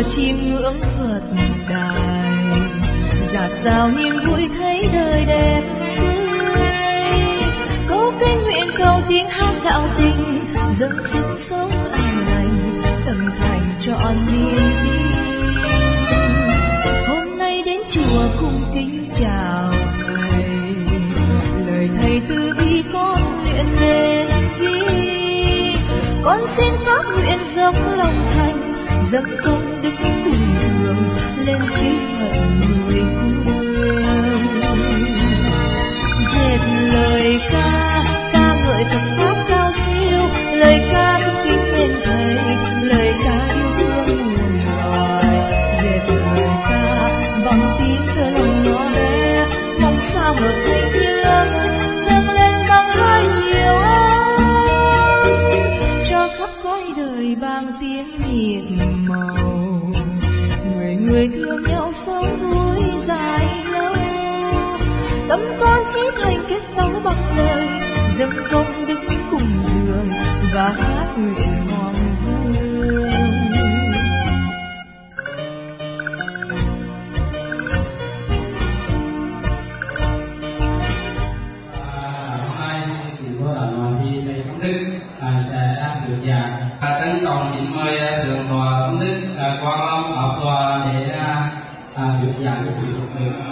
chùa chiêm ngưỡng Phật đài, dạt dào niềm vui thấy đời đẹp tươi. Câu kinh nguyện cầu tiếng hát đạo tình, dâng sức sống an lành, tâm thành trọn niềm tin. Hôm nay đến chùa cùng kính chào thầy, lời thầy từ bi con nguyện lên ghi. Con xin phát nguyện dốc lòng thành, dâng công đức cùng đường lên trí phận người hương. Dệt lời ca ngợi Phật pháp cao siêu, lời ca kính tên thầy, lời ca yêu thương muôn loài. Dệt lời ca bằng tiếng thơ lòng nhỏ bé, mong sao hợp thanh thiêng dâng lên bằng hai chiều ân, cho khắp cõi đời vang tiếng nhiệt màu. Người thương nhau sống vui dài lâu, tâm con chí thành kết dấu bằng lời, dâng công đức cùng đường và hát nguyện hoàng dương. Hôm nay thì có đoàn thi thầy Thống Đức sẽ được giảng. Trân trọng kính mời thượng tọa Thống Đức Quang Long học tọa để được giảng cái buổi Phật tử.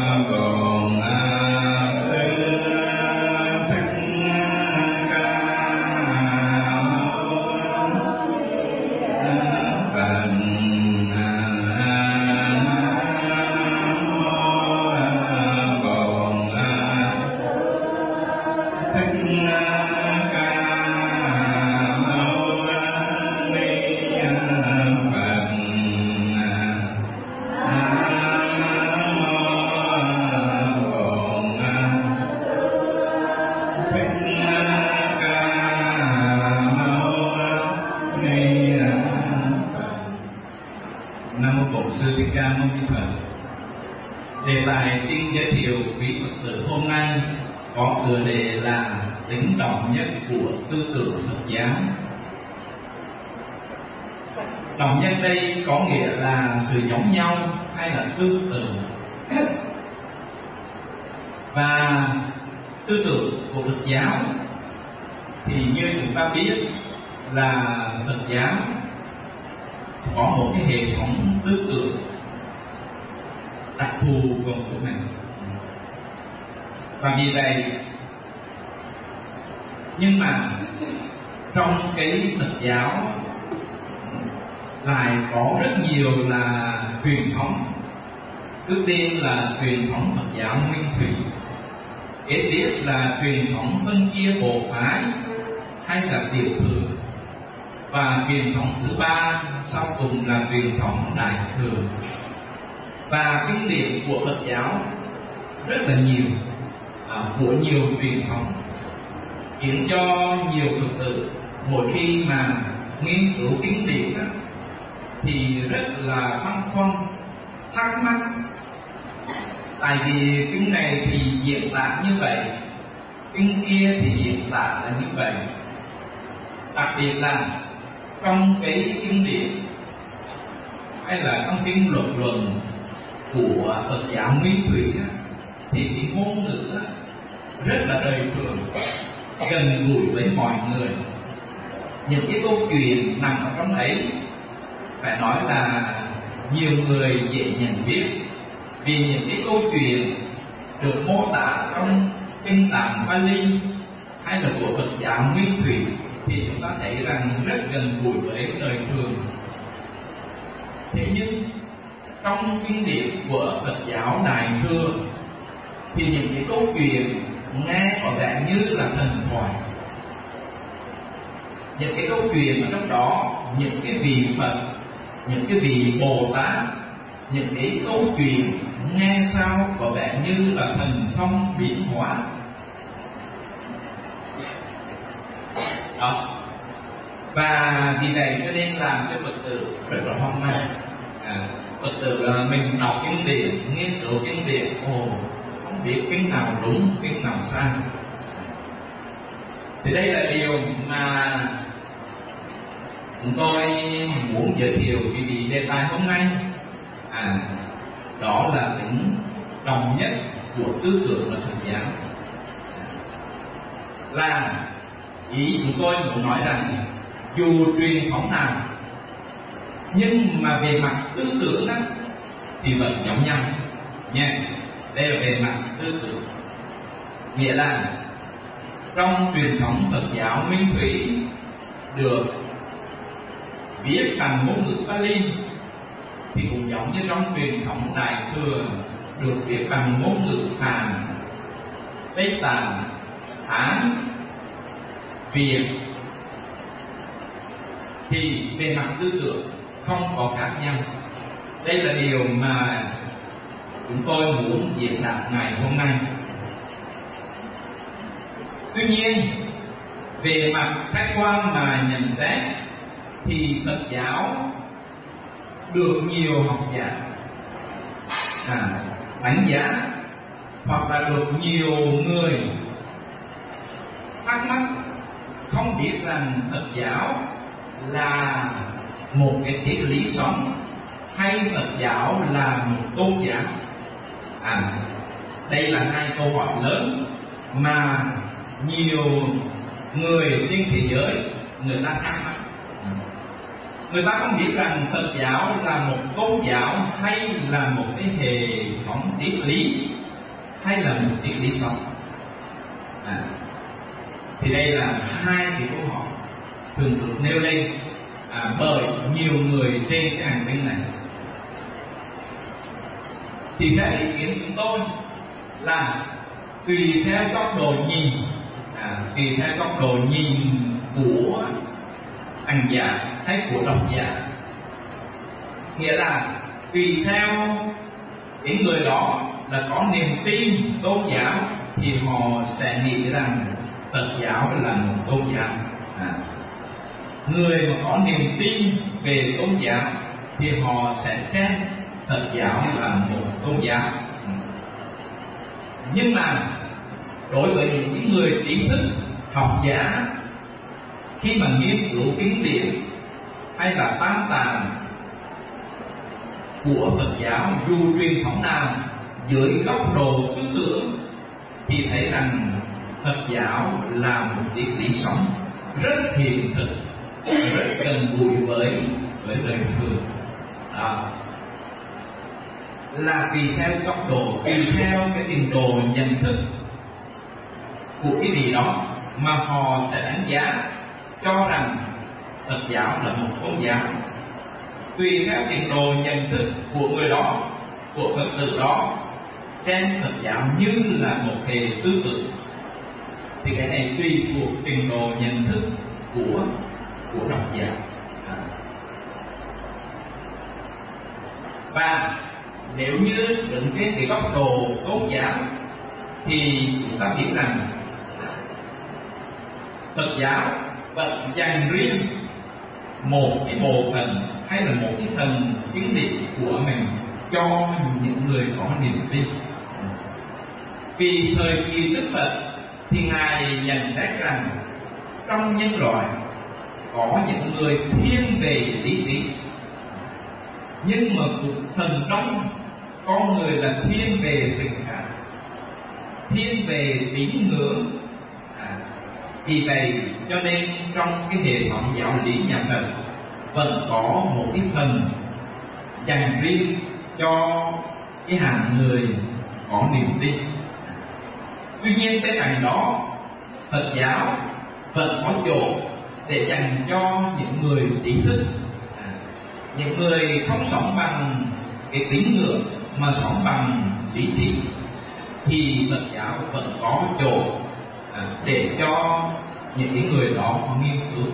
Đề tài xin giới thiệu quý Phật tử hôm nay có tựa đề là tính trọng nhất của tư tưởng Phật giáo. Trọng nhất đây có nghĩa là sự giống nhau hay là tương tự. Và tư tưởng của Phật giáo thì như chúng ta biết là Phật giáo có một cái hệ thống tư tưởng đặc thù gồm của mình. Và vì vậy, nhưng mà trong cái Phật giáo lại có rất nhiều là truyền thống. Trước tiên là truyền thống Phật giáo nguyên thủy, kế tiếp là truyền thống phân chia bộ phái hay là tiểu thừa, và truyền thống thứ ba sau cùng là truyền thống đại thừa. Và kinh điển của Phật giáo rất là nhiều, của nhiều truyền thống, khiến cho nhiều Phật tử mỗi khi mà nghiên cứu kinh điển thì rất là băn khoăn, thắc mắc. Tại vì kinh này thì diễn tả như vậy, kinh kia thì diễn tả là như vậy. Đặc biệt là trong cái kinh điển hay là trong kinh luận của Phật giáo nguyên thủy thì cái ngôn ngữ rất là đời thường, gần gũi với mọi người. Những cái câu chuyện nằm ở trong ấy phải nói là nhiều người dễ nhận biết, vì những cái câu chuyện được mô tả trong kinh Tạng Pali hay là của Phật giáo nguyên thủy thì chúng ta thấy rằng rất gần gũi với đời thường. Thế nhưng trong kinh điển của Phật giáo Đại Thừa thì những cái câu chuyện nghe có vẻ như là thần thoại. Những cái câu chuyện ở trong đó, những cái vị Phật, những cái vị Bồ Tát, những cái câu chuyện nghe sao có vẻ như là thần thông biến hóa. Đó. Và vì vậy cho nên làm cho Phật tử rất là hoang mang. Phật tử là mình đọc kinh điển, nghiên cứu kinh điển, không biết kinh nào đúng, kinh nào sai. Thì đây là điều mà chúng tôi muốn giới thiệu quý vị đề tài hôm nay, đó là tính đồng nhất của tư tưởng và Phật giáo. Là ý chúng tôi muốn nói rằng dù truyền thống nào, nhưng mà về mặt tư tưởng đó thì vẫn giống nhau nha. Đây là về mặt tư tưởng, nghĩa là trong truyền thống Phật giáo Nguyên Thủy được viết bằng ngôn ngữ Pali, thì cũng giống như trong truyền thống Đại Thừa được viết bằng ngôn ngữ Hán, Tây Tạng, Hán, Việt, thì về mặt tư tưởng không có khác nhau. Đây là điều mà chúng tôi muốn diễn đạt ngày hôm nay. Tuy nhiên, về mặt khách quan mà nhận xét thì Phật giáo được nhiều học giả đánh giá, hoặc là được nhiều người thắc mắc không biết rằng Phật giáo là một cái triết lý sống hay Phật giáo là một tôn giáo. Đây là hai câu hỏi lớn mà nhiều người trên thế giới người ta thắc mắc. Người ta không biết rằng Phật giáo là một tôn giáo hay là một cái hệ thống triết lý hay là một triết lý sống. Thì đây là hai cái câu hỏi thường được nêu lên bởi nhiều người trên cái hành tinh này. Thì theo ý kiến chúng tôi là tùy theo góc độ nhìn, tùy theo góc độ nhìn của hành giả hay của độc giả, nghĩa là tùy theo những người đó là có niềm tin tôn giáo thì họ sẽ nghĩ rằng Phật giáo là một tôn giáo. Người mà có niềm tin về tôn giáo thì họ sẽ xem Phật giáo là một tôn giáo. Nhưng mà đối với những người trí thức học giả, khi mà nghiên cứu kinh điển hay là tam tạng của Phật giáo dù truyền thống nào dưới góc độ tư tưởng, thì thấy rằng Phật giáo là một triết lý sống rất hiện thực, rất gần gũi với đời thường. Là tùy theo góc độ, tùy theo cái trình độ nhận thức của cái gì đó mà họ sẽ đánh giá cho rằng Phật giáo là một tôn giáo. Tùy theo trình độ nhận thức của người đó, của Phật tử đó, xem Phật giáo như là một hệ tư tưởng. Thì cái này tùy thuộc trình độ nhận thức của độc giả. Và nếu như đứng trên cái góc độ tôn giáo thì chúng ta biết rằng Phật giáo vẫn dành riêng một cái bộ phận hay là một cái phần kiến niệm của mình cho những người có niềm tin. Vì thời kỳ Đức Phật thì Ngài nhận xét rằng trong nhân loại có những người thiên về lý trí, nhưng mà cũng phần đông con người là thiên về tình cảm, thiên về tín ngưỡng. Vì vậy cho nên trong cái hệ thống giáo lý nhà Phật vẫn có một cái phần dành riêng cho cái hạng người có niềm tin. Tuy nhiên bên cạnh đó, Phật giáo vẫn có chỗ để dành cho những người trí thức, những người không sống bằng cái tín ngưỡng mà sống bằng lý trí, thì Phật giáo vẫn có chỗ để cho những cái người đó nghiên cứu.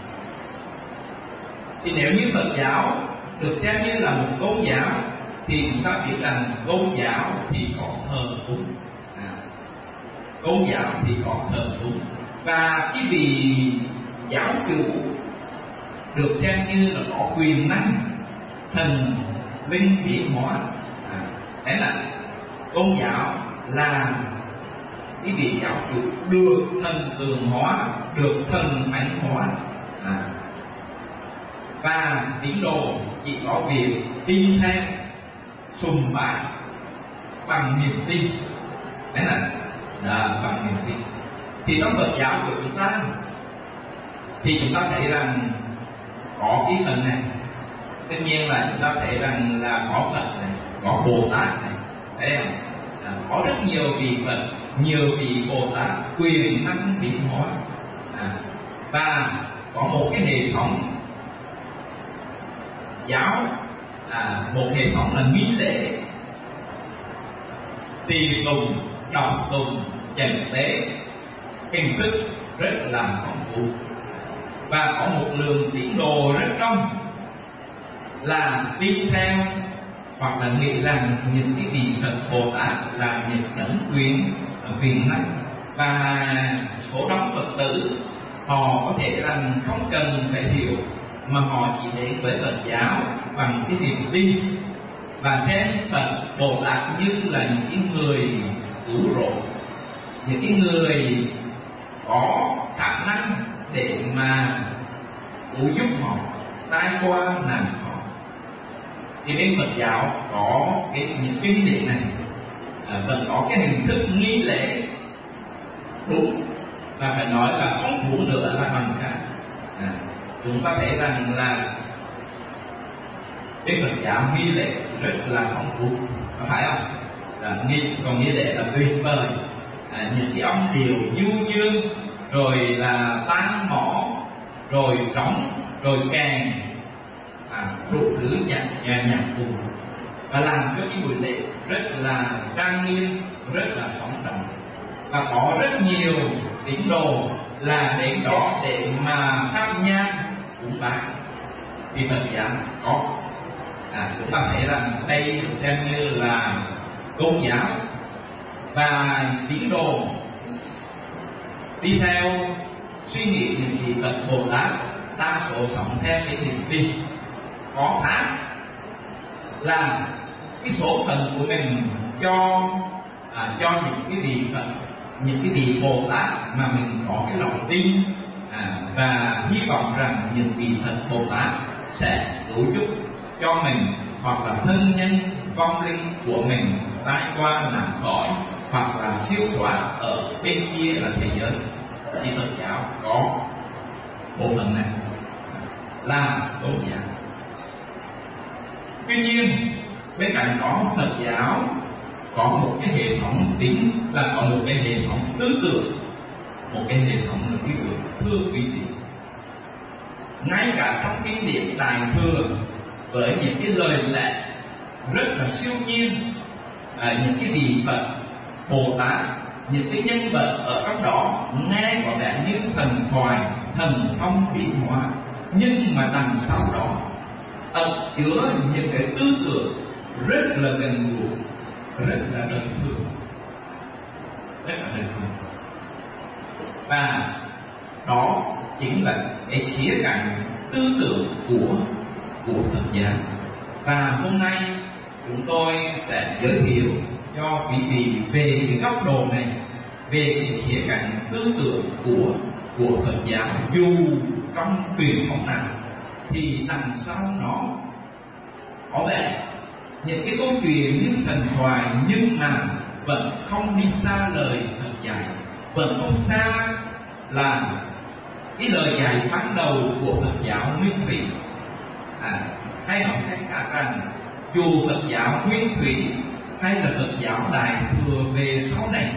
Thì nếu như Phật giáo được xem như là một tôn giáo thì chúng ta biết rằng tôn giáo thì có thờ cúng, tôn giáo thì có thờ cúng, và cái vị giáo chủ được xem như là có quyền năng thần linh biến hóa. Thế là tôn giáo là cái vị giáo chủ được thần tượng hóa, được thần thánh hóa. và tín đồ chỉ có việc tin theo, sùng bái bằng niềm tin. Đấy là bằng niềm tin. Thì trong Phật giáo của chúng ta thì chúng ta thấy rằng có cái phần này. Tất nhiên là chúng ta thấy rằng là có Phật này, có Bồ Tát này, thấy không? Có rất nhiều vị Phật, nhiều vị Bồ Tát quyền năng biến hóa, và có một cái hệ thống giáo, một hệ thống là nghi lễ tùy tùng, đọc tùng, chánh tế, hình thức rất là phong phú, và có một lượng tín đồ rất đông là tin theo hoặc là nghĩ rằng những cái vị Phật Bồ Tát là những đấng quyền năng, và số đông Phật tử họ có thể rằng không cần phải hiểu mà họ chỉ đến với Phật giáo bằng cái niềm tin và xem Phật Bồ Tát như là những cái người cứu rỗi, những cái người có khả năng để mà cứu giúp họ tai qua nạn họ. Thì bên Phật giáo có những cái nghi lễ này, vẫn có cái hình thức nghi lễ đúng, và phải nói là phong phú nữa là bằng cả. Chúng ta thấy rằng là bên Phật giáo nghi lễ rất là phong phú, có phải không? Còn nghi lễ là tuyệt vời, những cái âm điệu du dương, rồi là tán mõ, rồi trống, rồi kèn, đủ thứ nhạc cụ, và làm cho cái buổi lễ rất là trang nghiêm, rất là sống động, và có rất nhiều tín đồ là đến đó để mà tham nhang cúng bái. Thì Phật giáo có, chúng ta thấy rằng đây được xem như là tôn giáo, và tín đồ đi theo suy nghĩ những vị Phật Bồ Tát đa số sống theo cái niềm tin, có thác là cái số phận của mình cho những cái vị Phật, những cái vị Bồ Tát mà mình có cái lòng tin, và hy vọng rằng những vị Phật Bồ Tát sẽ cứu giúp cho mình hoặc là thân nhân vong linh của mình tai qua nạn khỏi, hoặc là siêu thoát ở bên kia là thế giới. Thì Phật giáo có bộ phận này là tôn giáo. Tuy nhiên bên cạnh đó Phật giáo có một cái hệ thống tính, là có một cái hệ thống tư tưởng, một cái hệ thống tư tưởng thưa quý vị. Ngay cả trong kinh điển Đại Thừa với những cái lời lẽ rất là siêu nhiên, những cái vị Phật Bồ Tát, những cái nhân vật ở trong đó nghe có vẻ như thần thoại, thần thông biến hóa, nhưng mà đằng sau đó ẩn chứa những cái tư tưởng rất là gần gũi, rất là đời thường, và đó chính là cái khía cạnh tư tưởng của Phật giáo. Và hôm nay chúng tôi sẽ giới thiệu cho quý vị về cái góc độ này, về cái khía cạnh tư tưởng của Phật giáo. Dù trong truyền thống nào thì đằng sau nó có vẻ những cái câu chuyện như thần thoại, nhưng mà vẫn không đi xa lời Phật dạy, vẫn không xa là cái lời dạy ban đầu của Phật giáo nguyên thủy. Hay nói cách khác rằng dù Phật giáo nguyên thủy hay là Phật giáo Đại Thừa về sau này,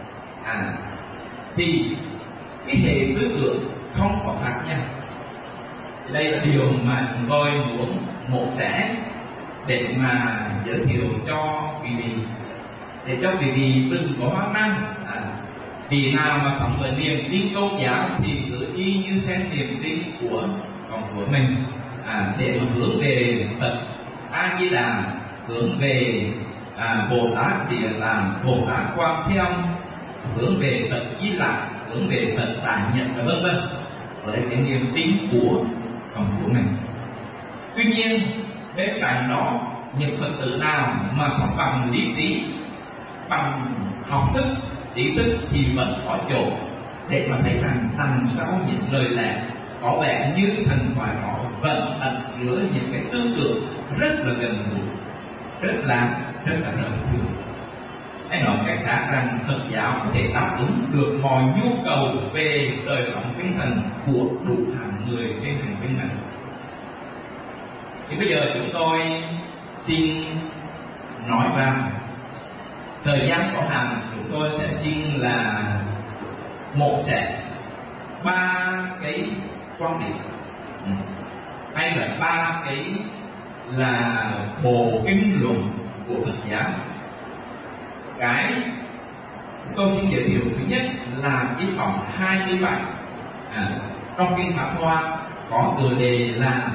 thì cái hệ tư tưởng không có khác nhau. Đây là điều mà chúng tôi muốn mổ xẻ để mà giới thiệu cho quý vị, để cho quý vị đừng có hoang mang. Vì nào mà sống với niềm tin tôn giáo thì cứ y như theo niềm tin của mình, để mà hướng về Phật A Di Đà, hướng về Bồ Tát Địa Tạng, Bồ Tát Quan Thế Âm, hướng về Phật Di Lặc, hướng về Phật Đại Nhật, và vân vân, với cái niềm tin của mình. Tuy nhiên bên cạnh đó, những Phật tử nào mà sống bằng lý trí, bằng học thức, trí thức thì vẫn có chỗ để mà thấy rằng đằng sau những lời lẽ có vẻ như thần thoại đó vẫn ẩn chứa những cái tư tưởng rất là gần gũi, rất là đời thường. Hay nói cách khác rằng Phật giáo có thể đáp ứng được mọi nhu cầu về đời sống tinh thần của đủ hạng người trên hành tinh này. Thì bây giờ chúng tôi xin nói rằng thời gian có hạn, chúng tôi sẽ xin là một sẽ 3 cái quan điểm hay là 3 cái là bộ kinh luận của Phật giáo. Cái tôi xin giới thiệu thứ nhất là cái phẩm 27 trong kinh Pháp Hoa có tựa đề là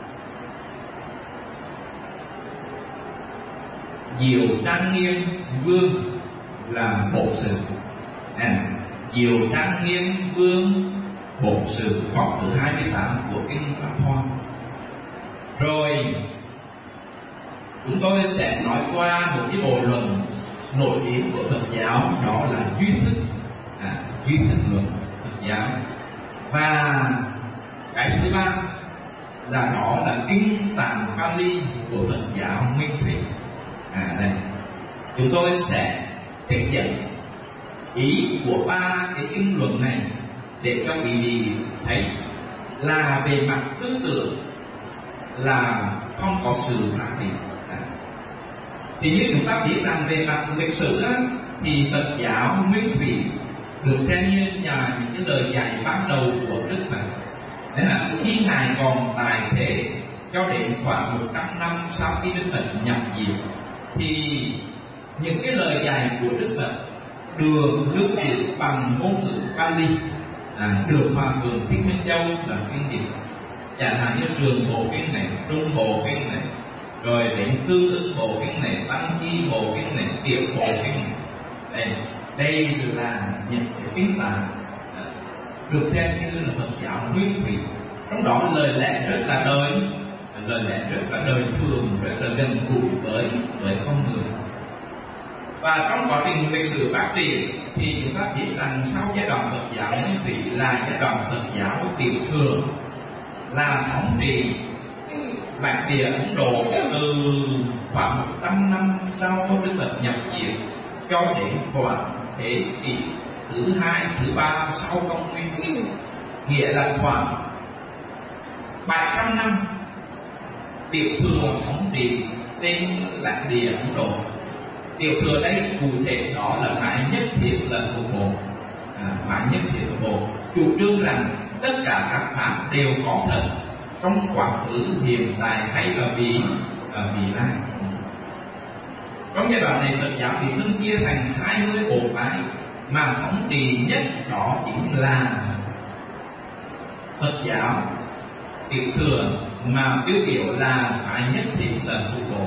Diệu Trang Nghiêm Vương là bộ sự. Diệu Trang Nghiêm Vương bộ sự, phẩm thứ 28 của kinh Pháp Hoa. Rồi chúng tôi sẽ nói qua một cái bộ luận nổi tiếng của Phật giáo, đó là duy thức, duy thức luận Phật giáo. Và cái thứ ba là đó là kinh Tạng Pali của Phật giáo Nguyên Thủy. Đây chúng tôi sẽ tiếp dẫn ý của 3 cái kinh luận này để cho quý vị thấy là về mặt tư tưởng là không có sự khác biệt. Thì như chúng ta biết rằng về mặt lịch sử đó, thì Phật giáo Nguyên Thủy được xem như là những cái lời dạy ban đầu của Đức Phật. Thế là khi Ngài còn tại thế cho đến khoảng 100 năm sau khi Đức Phật nhập diệt, thì những cái lời dạy của Đức Phật được lưu trữ bằng ngôn ngữ Pali, được Hòa Thượng Thích Minh Châu là kinh điển, chẳng hạn như Trường Bộ Kinh này, Trung Bộ Kinh này, rồi đến Tương Ưng Bộ Kinh này, Tăng Chi Bộ Kinh này, Tiểu Bộ Kinh này. Đây là những cái kinh Tạng được xem như là Phật giáo Nguyên Thủy. Trong đó lời lẽ rất là đời thường, rất là gần gũi với con người. Và trong quá trình lịch sử phát triển thì chúng ta biết rằng sau giai đoạn Phật giáo Nguyên Thủy là giai đoạn Phật giáo Tiểu Thừa, là thống trị Bản địa Ấn Độ từ khoảng 100 năm sau Đức Phật nhập diệt cho đến khoảng thế kỷ thứ 2, thứ 3 sau công nguyên, nghĩa là khoảng 700 năm Tiểu Thừa thống trị trên lãnh địa Ấn Độ. Tiểu Thừa đây cụ thể đó là phải nhất thiết là thuộc bộ, phải nhất thiết thuộc bộ, chủ trương rằng tất cả các pháp đều có thật trong quá khứ, hiện tại hay là vị lai. Trong giai đoạn này Phật giáo thì phân chia thành 20 bộ phái, mà thống trị nhất đó chính là Phật giáo Tiểu Thừa, mà tiêu biểu là phải nhất thiết là thuộc bộ.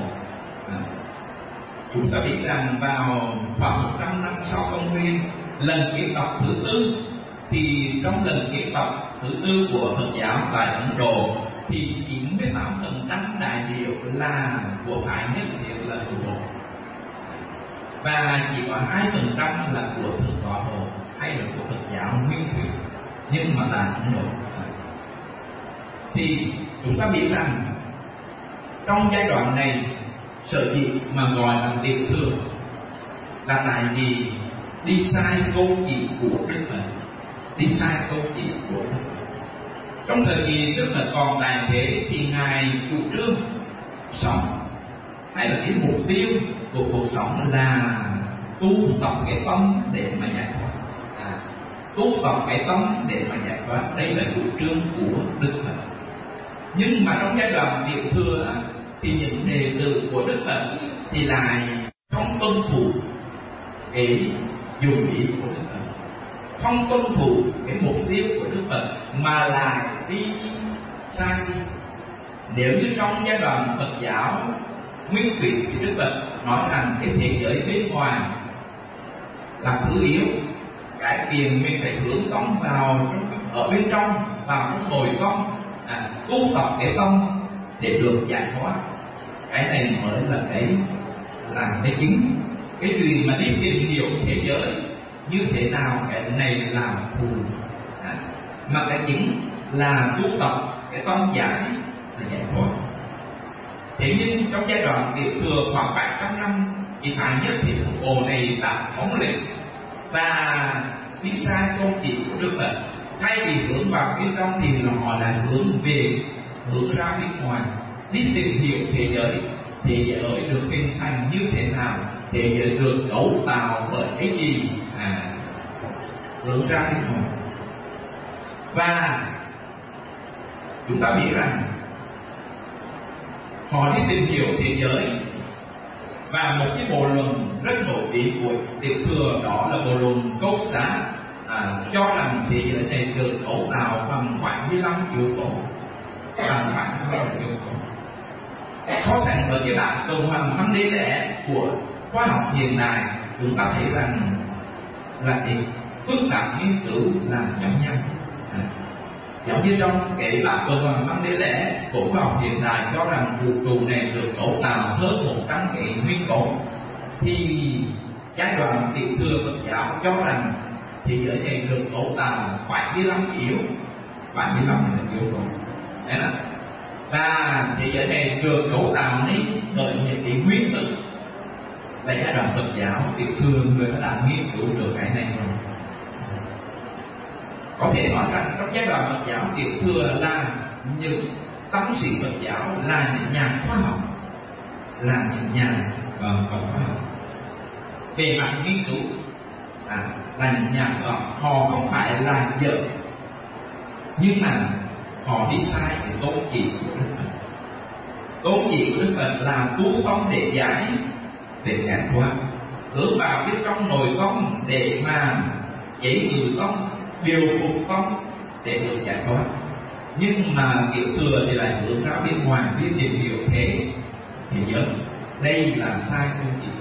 Chúng ta biết rằng vào khoảng 100 năm sau công nguyên, lần kiến tập thứ tư, thì trong lần kiến tập thứ tư của Phật giáo tại Ấn Độ thì 98% đại biểu là của phái nhất thiết là thuộc bộ, và chỉ có 2% là của Phật Tọa Hộ hay là của Phật giáo Nguyên Thủy. Nhưng mà tại Ấn Độ thì chúng ta biết rằng trong giai đoạn này sở dĩ mà gọi là Tiểu Thừa là tại vì đi sai câu chỉ của Đức Phật, đi sai câu chỉ của Đức Phật. Trong thời kỳ Đức Phật còn tại thế thì Ngài chủ trương sống hay là cái mục tiêu của cuộc sống là tu tập cái tâm để mà giải thoát, tu tập cái tâm để mà giải thoát. Đây là chủ trương của Đức Phật. Nhưng mà trong giai đoạn Tiểu Thừa thì những đệ tử của Đức Phật thì lại không tuân thủ cái dùng ý của Đức Phật, không tuân thủ cái mục tiêu của Đức Phật, mà lại đi sai đi. Nếu như trong giai đoạn Phật giáo Nguyên Thủy thì Đức Phật nói rằng cái thế giới bên ngoài là thứ yếu, cái tiền mình phải hướng tâm vào ở bên trong, vào trong nội tâm, tu tập cái tâm để được giải thoát. Cái này mới là cái chính. Cái gì mà đi tìm hiểu thế giới như thế nào, cái này là phù. Mà cái chính là tu tập cái tâm giải là giải thoát. Thế nhưng trong giai đoạn Tiểu Thừa khoảng 700 năm, thì Thái Nhất thì bộ này đã thống lĩnh và đi sai tôn chỉ của Đức Phật. Thay vì hướng vào bên trong thì họ lại hướng ra bên ngoài, đi tìm hiểu thế giới được hình thành như thế nào, thế giới được cấu tạo bởi cái gì, hướng ra bên ngoài. Và chúng ta biết rằng họ đi tìm hiểu thế giới, và một cái bộ luận rất nổi tiếng của Tiểu Thừa đó là bộ luận Cốt Xá, cho rằng thế giới này được cấu tạo bằng 75 yếu tố, so sánh với cái bản tuần hoàn tâm lý lẽ của khoa học hiện đại, chúng ta thấy rằng là cái phương pháp nghiên cứu là giống nhau. Giống như trong cái bản tuần hoàn tâm lý lẽ của khoa học hiện đại cho rằng vũ trụ này được cấu tạo hơn 100 cái nguyên tố, thì giai đoạn Tiểu Thừa Phật giáo cho rằng thế giới này được cấu tạo 75 yếu tố. Đấy là, và thế giới này được cấu tạo nên bởi những cái nguyên tử. Là giai đoạn Phật giáo Tiểu Thừa người đã nghiên cứu được cái này rồi. Có thể nói rằng trong giai đoạn Phật giáo Tiểu Thừa là những tăng sĩ Phật giáo, là những nhà khoa học, là những nhà khoa học về mặt nghiên cứu, là những nhà khoa học. Họ không phải là dở, nhưng mà họ đi sai cái tôn chỉ của Đức Phật. Tôn chỉ của Đức Phật là tu tâm để giải thoát, hướng vào bên trong nội tâm để mà chế ngự tâm, điều phục tâm để được giải thoát. Nhưng mà Tiểu Thừa thì lại hướng ra bên ngoài đi tìm hiểu thế giới. Đây là sai tôn chỉ.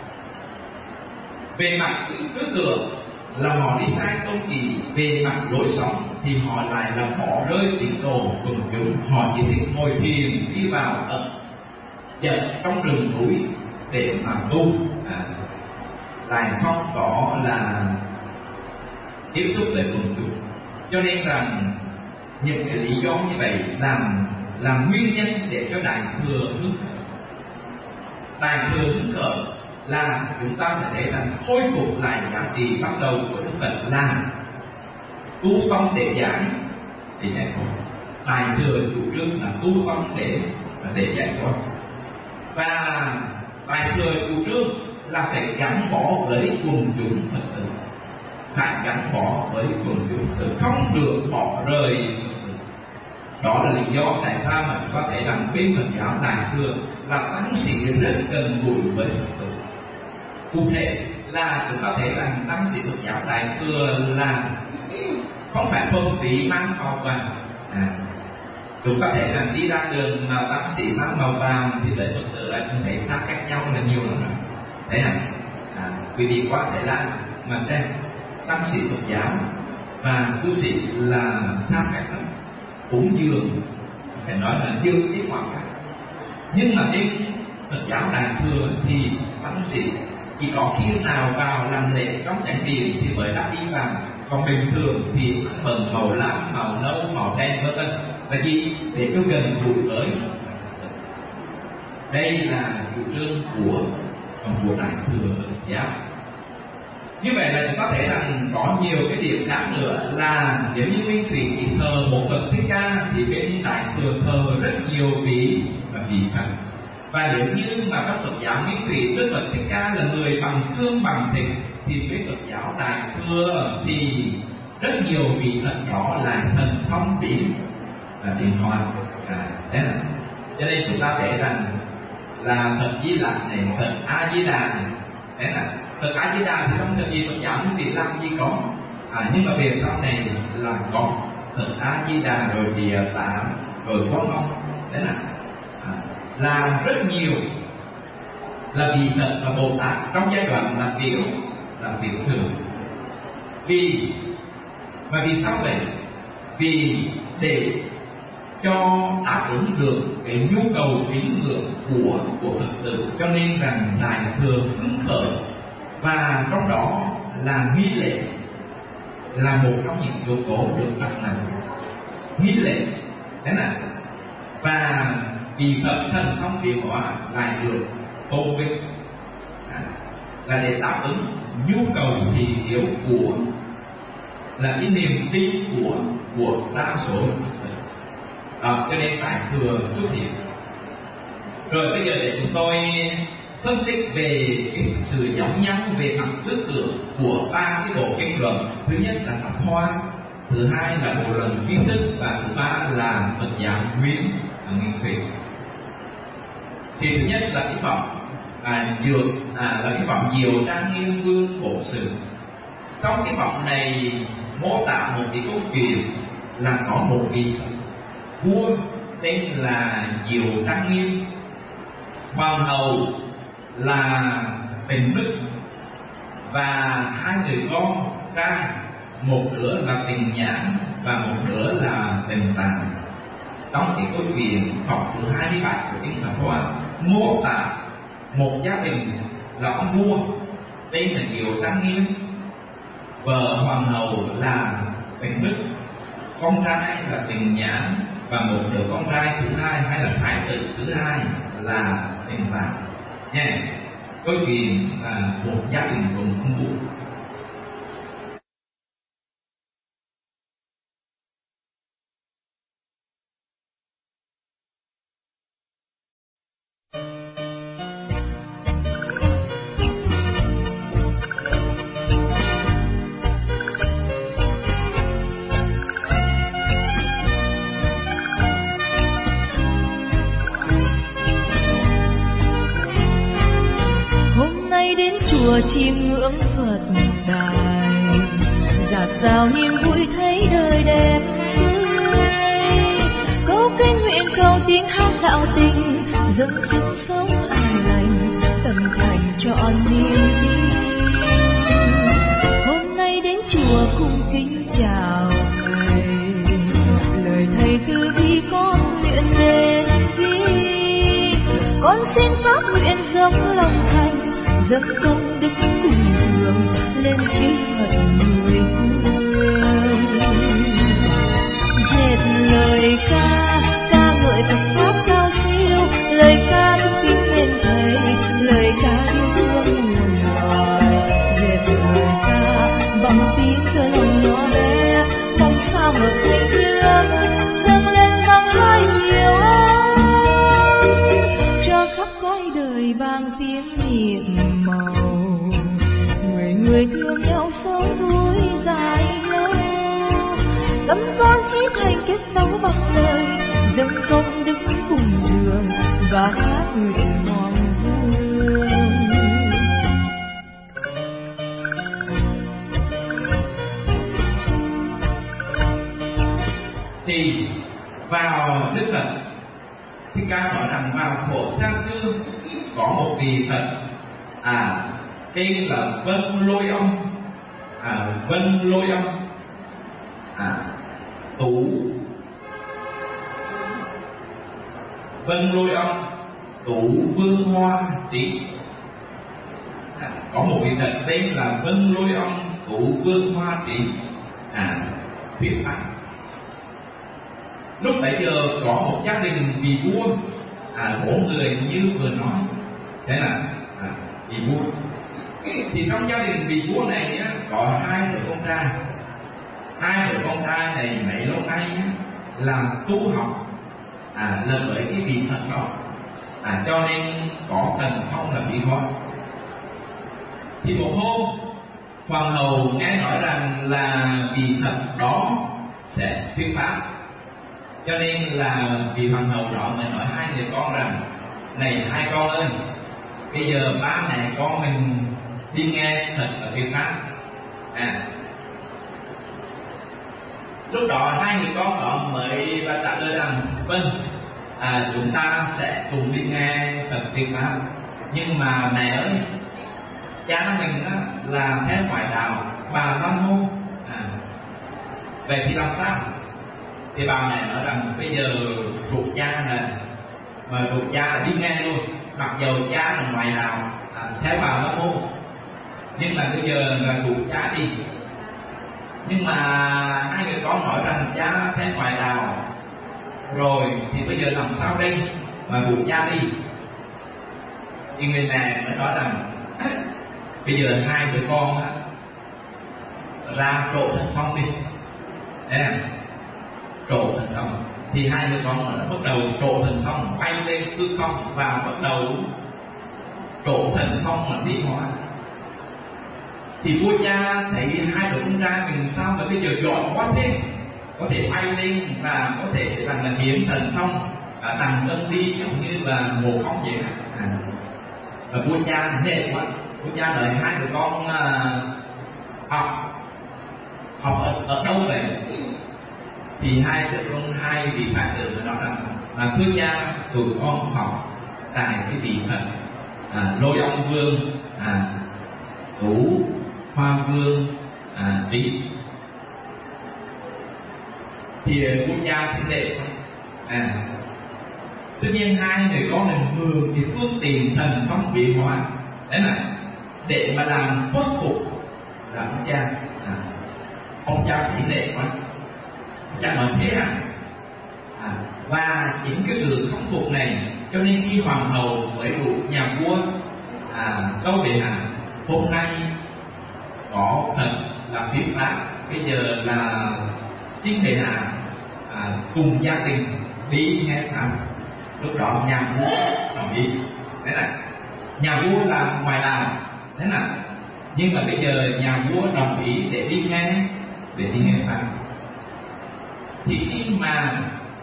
Về mặt tư tưởng là họ đi sai tôn chỉ, về mặt lối sống thì họ lại là bỏ rơi tín đồ quần chúng. Họ chỉ thích ngồi thiền, đi vào trong rừng núi để mà tu, lại không có là tiếp xúc với quần chúng. Cho nên rằng những cái lý do như vậy làm nguyên nhân để cho Đại Thừa hứng khởi. Đại Thừa hứng khởi là chúng ta sẽ thấy rằng khôi phục lại giá trị bắt đầu của Đức Phật là tu tâm để giải thoát. Đại Thừa chủ trương là tu tâm để giải thoát, và Đại Thừa chủ trương là phải gắn bó với quần chúng Phật tử, phải gắn bó với quần chúng Phật tử, không được bỏ rời. Đó là lý do tại sao mà chúng ta thấy rằng bên Phật giáo Đại Thừa là tăng sĩ rất gần gũi với Phật tử. Cụ thể là chúng ta thấy rằng tăng sĩ Phật giáo Đại Thừa là không phải thuần túy mang màu vàng. Chúng ta thấy rằng đi ra đường mà tăng sĩ mang màu vàng thì để Phật tử lại thấy xa cách nhau là nhiều lắm rồi. Thế này, quý vị qua Thái Lan mà xem tăng sĩ Phật giáo và cư sĩ là xa cách lắm, cúng dường phải nói là dường cái khoảng cách. Nhưng mà bên Phật giáo Đại Thừa thì tăng sĩ chỉ có khi nào vào làm lễ trong chánh điện thì mới đã đi vào, còn bình thường thì bần màu lam, màu nâu, màu đen vân vân. Và gì để cho gần gũi với. Đây là chủ trương của Đại Thừa Phật giáo. Như vậy là chúng ta thấy rằng có nhiều cái điểm khác nữa là nếu như Nguyên Thủy chỉ thờ một Phật Thích Ca thì bên Đại Thừa thờ rất nhiều vị và vị khác. Và nếu như mà trong Phật giáo Nguyên Thủy Đức Phật Thích Ca là người bằng xương bằng thịt, thì với Phật giáo Đại Thừa thì rất nhiều vị Phật đó là thần thông biến và tiền hoa. Thế là cho nên chúng ta thấy rằng là Phật Di Lặc này, Phật A Di Đà này, thế là Phật A Di Đà thì trong thời kỳ Phật giáo Nguyên Thủy làm gì có, nhưng mà về sau này là có Phật A Di Đà rồi Địa Tạng rồi Quán Ông. Thế là rất nhiều là vị Phật và Bồ Tát trong giai đoạn là tiểu thừa. Vì sao vậy? Vì để cho đáp ứng được cái nhu cầu tín ngưỡng của Phật tử, cho nên rằng Đại Thừa hứng khởi, và trong đó là nghi lễ là một trong những yếu tố được đặt nặng. nghi lễ, thế nào, và vì Phật thần thông biến hóa lại được tôn vinh, là để đáp ứng nhu cầu thị hiếu của, là cái niềm tin của đa số. Cho nên phải thừa xuất hiện. Rồi bây giờ để chúng tôi phân tích về cái sự giống nhau về mặt tư tưởng của ba cái bộ kinh luận. Thứ nhất là Pháp Hoa, thứ hai là bộ luận kiến thức, và thứ ba là Phật giáo nguyên thủy. Thì thứ nhất là cái phẩm là cái phẩm Diệu Trang Nghiêm Vương Bổn Sự. Trong cái phẩm này mô tả một cái câu chuyện là có một vị vua tên là Diệu Trang Nghiêm, hoàng hậu là Tình Đức, và hai người con trai, một đứa là Tình Nhãn và một đứa là Tình Tàng. Trong cái câu chuyện phẩm thứ 27 của kinh Pháp Hoa mô tả một gia đình là ông vua tên là Diệu Trang Nghiêm, vợ hoàng hậu là Tình Đức, con trai là Tình Nhãn, và một đứa con trai thứ hai hay là thái tử thứ hai là Tình Tàng nha. Câu chuyện là một gia đình của một ông vua. chiêm ngưỡng Phật đài, dạt dào niềm vui thấy đời đẹp tươi. Câu kinh nguyện cầu tiếng hát đạo tình, dâng sức sống an lành, tâm thành trọn niềm tin. Hôm nay đến chùa cung kính chào thầy, lời thầy từ bi con nguyện đến ghi. Con xin phát nguyện dâng lòng thành, dâng công đức cùng thường lên chư Phật mười phương. Dệt lời ca ngợi Phật pháp cao siêu, lời ca đức kính lên thầy, lời ca yêu thương muôn loài. Dệt lời ca bằng tiếng cơ lòng nhỏ bé, mong sao một tình thương dâng lên bằng hai chiều ân, cho khắp cõi đời vang tiếng nhiệm màu. Người thương nhau sống vui dài lâu, tâm con chỉ thành kết tấu bằng lời, dâng công đức cùng đường và hát nguyện mong vương. Thì vào Đức Phật Thích Ca nói rằng vào thuở xa xưa có một vị Phật tên là Vân Lôi Ông, Vân Lôi Ông Tú Vân Lôi Ông Tú Vương Hoa Tỷ. Có một vị Phật tên là Vân Lôi Ông Tú Vương Hoa Tỷ thuyết pháp. Lúc bấy giờ có một gia đình vị vua, bốn người như vừa nói, thế là vị vua. Thì trong gia đình vị vua này nhá, có hai đứa con trai. Hai đứa con trai này mấy lâu nay nhá, làm tu học là bởi cái vị Phật đó, cho nên có thần thông là vị con. Thì một hôm hoàng hậu nghe nói rằng là vị Phật đó sẽ thuyết pháp, cho nên là vị hoàng hậu đó mới nói hai người con rằng: này hai con ơi, bây giờ ba mẹ con mình đi nghe Phật ở thuyết pháp. Lúc đó hai người con đó mới trả lời rằng: vâng, chúng ta sẽ cùng đi nghe Phật thuyết pháp. Nhưng mà mẹ ơi, cha mình là theo ngoại đạo Bà La Môn, vậy thì làm sao? Thì bà mẹ nói rằng bây giờ ruột cha nè, mà ruột cha là đi nghe luôn, mặc dù cha là ngoại đạo theo Bà La Môn, nhưng mà bây giờ là ruột cha đi. Nhưng mà hai người con nói rằng cha theo ngoại đạo rồi thì bây giờ làm sao đây mà buộc cha đi. Thì người mẹ mới nói rằng bây giờ hai đứa con ra trổ thần thông đi. Đấy, trổ thần thông. Thì hai đứa con đã bắt đầu trổ thần thông, bay lên hư không và bắt đầu trổ thần thông mà biến hóa. Thì vua cha thấy hai đứa con ra mình sao mà bây giờ giỏi quá thế, có thể bay lên và có thể rằng là hiển thần thông đằng lưng đi giống như là mồ không vậy. Và vua cha nể quá, vua cha đợi hai đứa con học ở đâu vậy? Thì hai đứa con, hai vị phật tử nói rằng là thưa cha, tụi con học tại cái vị Phật Lôi Ông Vương, Thủ Hoa Vương Ý. Thì vua cha thích đệ. Tuy nhiên hai người con này mượn cái phương tiện thần thông biến hóa đấy là để mà làm khuất phục là ông cha. Ông cha thích đệ quá. Cha nói thế và những cái sự khâm phục này cho nên khi hoàng hậu mới đủ nhà vua câu bệ hạ, hôm nay có thật là phiền phức, bây giờ là chính bệ hạ cùng gia đình đi nghe pháp. Lúc đó nhà vua đồng ý. Thế là nhà vua là ngoài đạo, thế là nhưng mà bây giờ nhà vua đồng ý để đi nghe pháp. Thì khi mà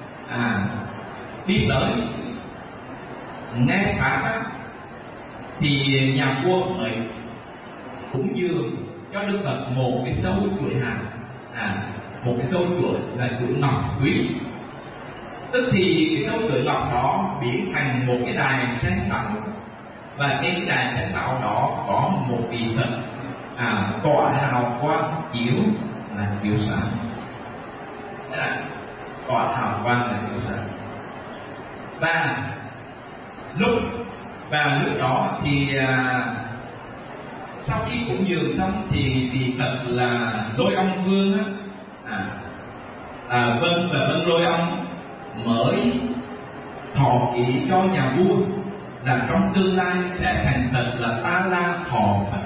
đi tới nghe pháp thì nhà vua mới cúng dường cho Đức Phật một cái sâu chuỗi hạt, một cái sâu chuỗi là chuỗi ngọc quý. Tức thì cái sâu chuỗi ngọc đó biến thành một cái đài sen bảo, và trên cái đài sen bảo đó có một vị Phật tỏa hào quang chiếu là chiếu sáng. Tỏa hào quang là chiếu sáng. Và lúc đó thì sau khi cúng dường xong thì vị Phật là Lôi Ông Vương Vân và Vân Lôi Ông mới thọ ký cho nhà vua là trong tương lai sẽ thành Phật là Ta La Thọ Phật.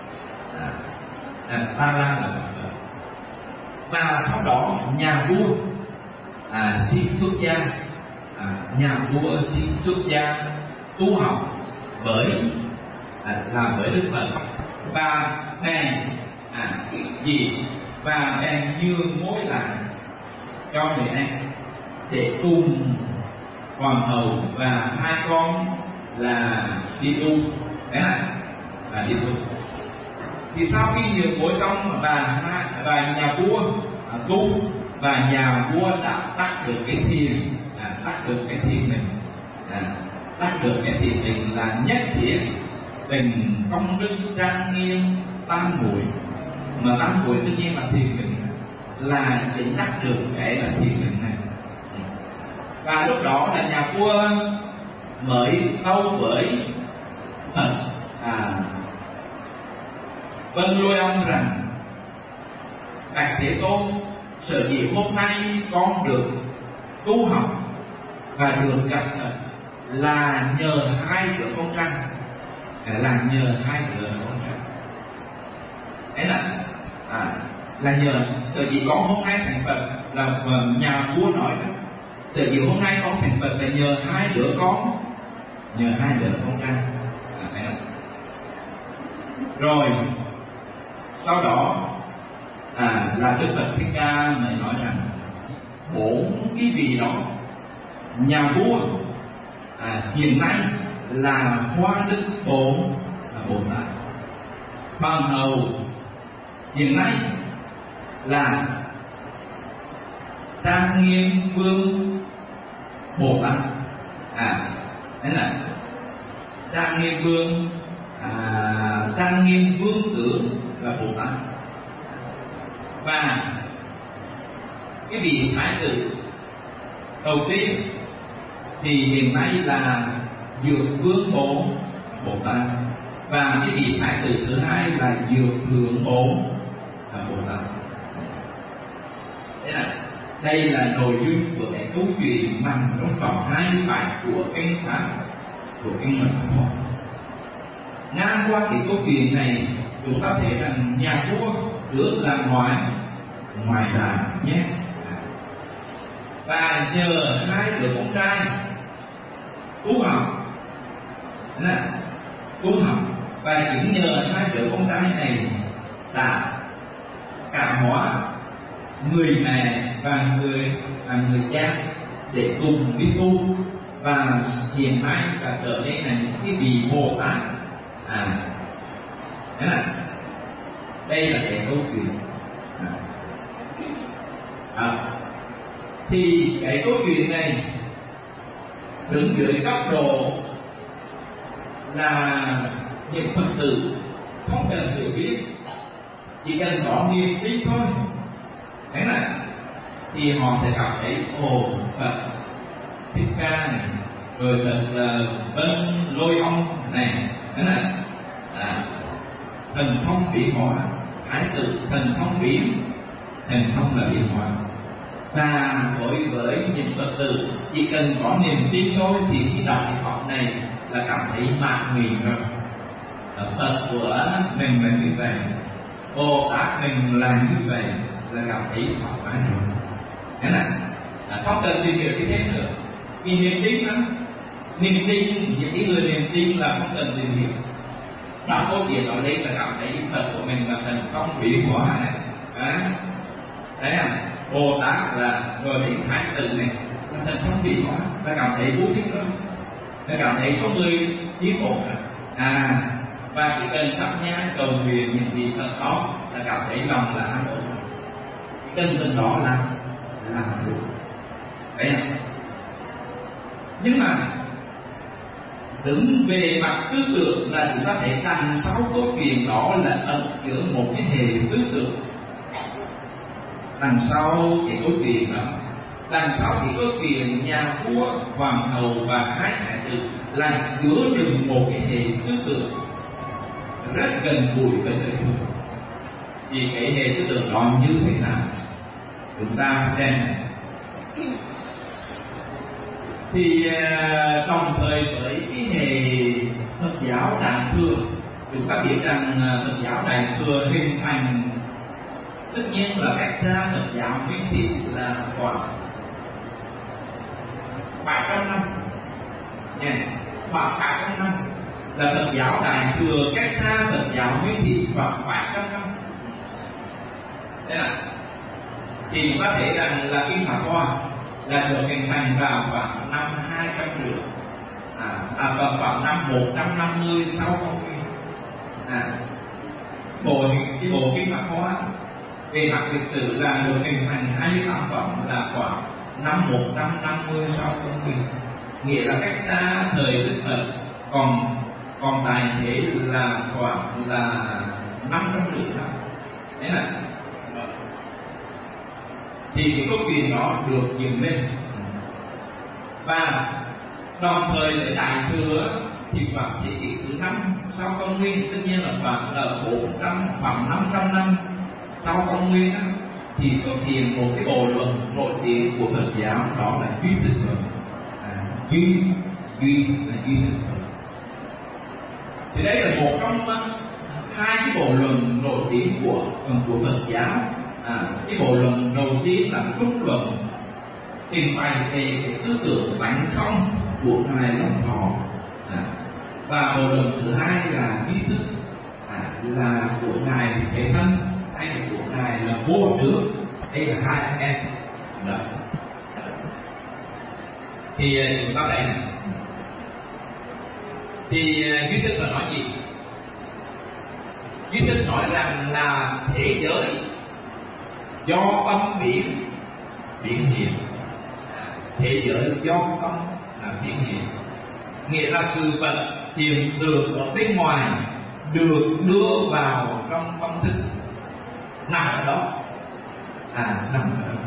Ta La là Phật. Và sau đó nhà vua xin xuất gia, nhà vua xin xuất gia tu học với Đức Phật và bèn và bèn nhường ngôi lại cho người em để cùng hoàng hậu và hai con là đi tu. Đấy là đi tu. Thì sau khi nhường ngôi xong và nhà vua tu và nhà vua đã đắc được cái thiền, đắc được cái thiền mình, đắc được cái thiền mình là nhất thiết tình công đức trang nghiêm tam muội. Mà tam muội tất nhiên là thiền mình, là để đắc được cái là thiền mình này. Và lúc đó là nhà vua mới tâu với Phật Vân Lôi Ông rằng: Bạch Thế Tôn, sở dĩ hôm nay con được tu học và được gặp Phật là nhờ hai đứa con trai, là nhờ hai đứa con trai. Đấy là nhờ sở dĩ con hôm nay thành Phật là nhà vua nói đó. Sở dĩ hôm nay con thành Phật là nhờ hai đứa con trai. Rồi sau đó là Đức Phật Thích Ca mới nói rằng 4 cái vị đó, nhà vua hiện nay là Hoa Đức Bồ Tát, Hoàng hậu hiện nay là Trang Nghiêm Vương Bồ Tát. Thế là Trang Nghiêm Vương, Trang Nghiêm Vương Tử là Bồ Tát. Và cái vị thái tử đầu tiên thì hiện nay là Dược Vương Bồ Tát, và cái vị thái tử thứ hai là Dược Thượng Bồ Tát. Đây là nội dung của cái câu chuyện nằm trong phần 2 bài của kinh Pháp của kinh Mật Pháp. Ngang qua cái câu chuyện này, chúng ta thấy rằng nhà vua được là ngoài đàn nhé. Và nhờ 2 đứa con trai tu học, và chính nhờ 2 đứa con trai này đã cảm hóa người mẹ và người cha để cùng đi tu, và hiện nay đã trở nên là những cái vị Bồ Tát. Thế là đây là cái câu chuyện. Thì cái câu chuyện này đứng dưới cấp độ là những Phật tử không cần hiểu biết, chỉ cần có niềm tin thôi. Thế là thì họ sẽ cảm thấy Phật Thích Ca này, rồi Phật Vân Lôi Ông này, thế là thần thông biến hóa, Thái tử thần thông biến, thần thông là biến hóa. Và đối với những Phật tử chỉ cần có niềm tin thôi thì khi đọc cái học này là cảm thấy mãn nguyện rồi. Phật của mình là như vậy, Bồ Tát mình là như vậy, là cảm thấy thoải mái rồi. Thế là không cần tìm hiểu cái thế nữa, vì niềm tin lắm. Niềm tin, những người niềm tin là không cần tìm hiểu. Đọc câu chuyện ở đây là cảm thấy Phật của mình là thần công biến hóa này. Đấy à, Bồ Tát là rồi đến Thái tử này là thần thông biến hóa, ta cảm thấy vui thích lắm, ta cảm thấy có người tiến bộ và chỉ cần thắp nhang cầu nguyện những gì Phật đó là cảm thấy lòng là an ổn, cần tình đó là làm được. Đấy à. Nhưng mà đứng về mặt tư tưởng là chúng ta thấy đằng sau câu chuyện đó là ẩn chứa một cái hệ tư tưởng. Đằng sau cái câu chuyện đó, đằng sau cái câu chuyện nhà vua, hoàng hậu và 2 thái tử là chứa đựng một cái hệ tư tưởng rất gần gũi với đời thường. Thì cái hệ tư tưởng đó như thế nào? Chúng ta xem này. Thì đồng thời với cái hệ Phật giáo Đại Thừa, chúng ta biết rằng Phật giáo Đại Thừa hình thành tất nhiên là cách xa Phật giáo Nguyên Thủy là khoảng 700 năm, khoảng 700 năm là Phật giáo Đại Thừa cách xa Phật giáo Nguyên Thủy khoảng 700 năm. Thế là thì chúng ta thấy rằng là kinh Pháp Hoa là được hình thành vào khoảng năm 250, khoảng năm 150 sau Công nguyên. Cái bộ kinh Pháp Hoa về mặt lịch sử là được hình thành 28 phẩm là khoảng năm 150 sau Công nguyên, nghĩa là cách xa thời Đức Phật, còn tại thế là khoảng là 550 năm. Thế là thì cái câu chuyện đó được dựng lên, và đồng thời với Đại Thừa thì khoảng thế kỷ thứ 5 sau Công nguyên, tất nhiên là khoảng là 500 năm sau Công nguyên đó, thì xuất hiện một cái bộ luận nổi tiếng của Phật giáo, đó là duy thức luận. Duy là duy thức luận. Thì đấy là một trong 2 cái bộ luận nổi tiếng của Phật giáo. Cái bộ luận đầu tiên là Trung luận, trình bày về cái tư tưởng tánh không của ngài Long Thọ, và bộ luận thứ 2 là duy thức, là của ngài Thế Thân hay là của ngài là Vô Trước. Đây là 2 anh em đó. Thì chúng ta thấy này, thì duy thức là nói gì? Duy thức nói rằng là thế giới do tâm biến hiện, thế giới do tâm là biến hiện, nghĩa là sự vật hiện tượng ở bên ngoài được đưa vào trong tâm thức, nằm ở đó, nằm ở đó,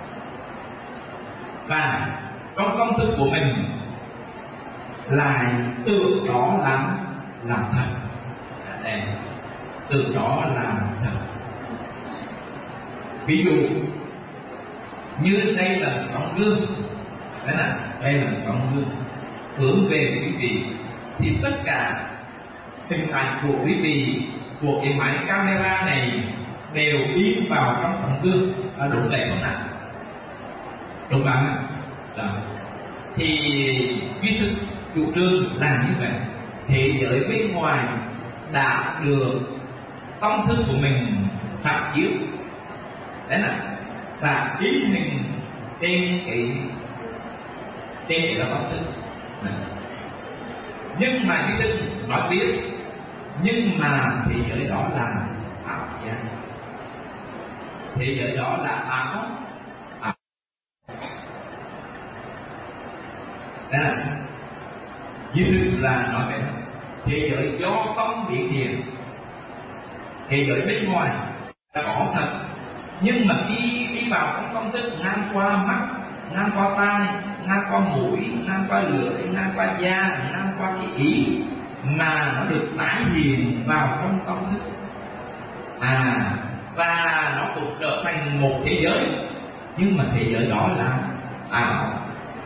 và trong tâm thức của mình lại tự đó làm thật, tự đó làm thật. Ví dụ như đây là tấm gương, đấy là đây là tấm gương hướng về quý vị, thì tất cả hình ảnh của quý vị, của cái máy camera này đều in vào trong tấm gương. Đúng vậy không nào? Đúng không? Đó. Thì duy thức chủ trương làm như vậy, thế giới bên ngoài đã được tâm thức của mình phản chiếu, đấy là và in hình trên cái là tâm thức. Nhưng mà duy thức nói biết, nhưng mà thế giới đó là ảo giác, thế giới đó là ảo. Duy thức là nói về thế giới do tâm biểu hiện, thế giới bên ngoài là có thật, nhưng mà khi đi vào trong tâm thức, ngang qua mắt, ngang qua tai, ngang qua mũi, ngang qua lưỡi, ngang qua da, ngang qua cái ý, mà nó được tái hiện vào trong tâm thức, và nó cũng trở thành một thế giới, nhưng mà thế giới đó là ảo.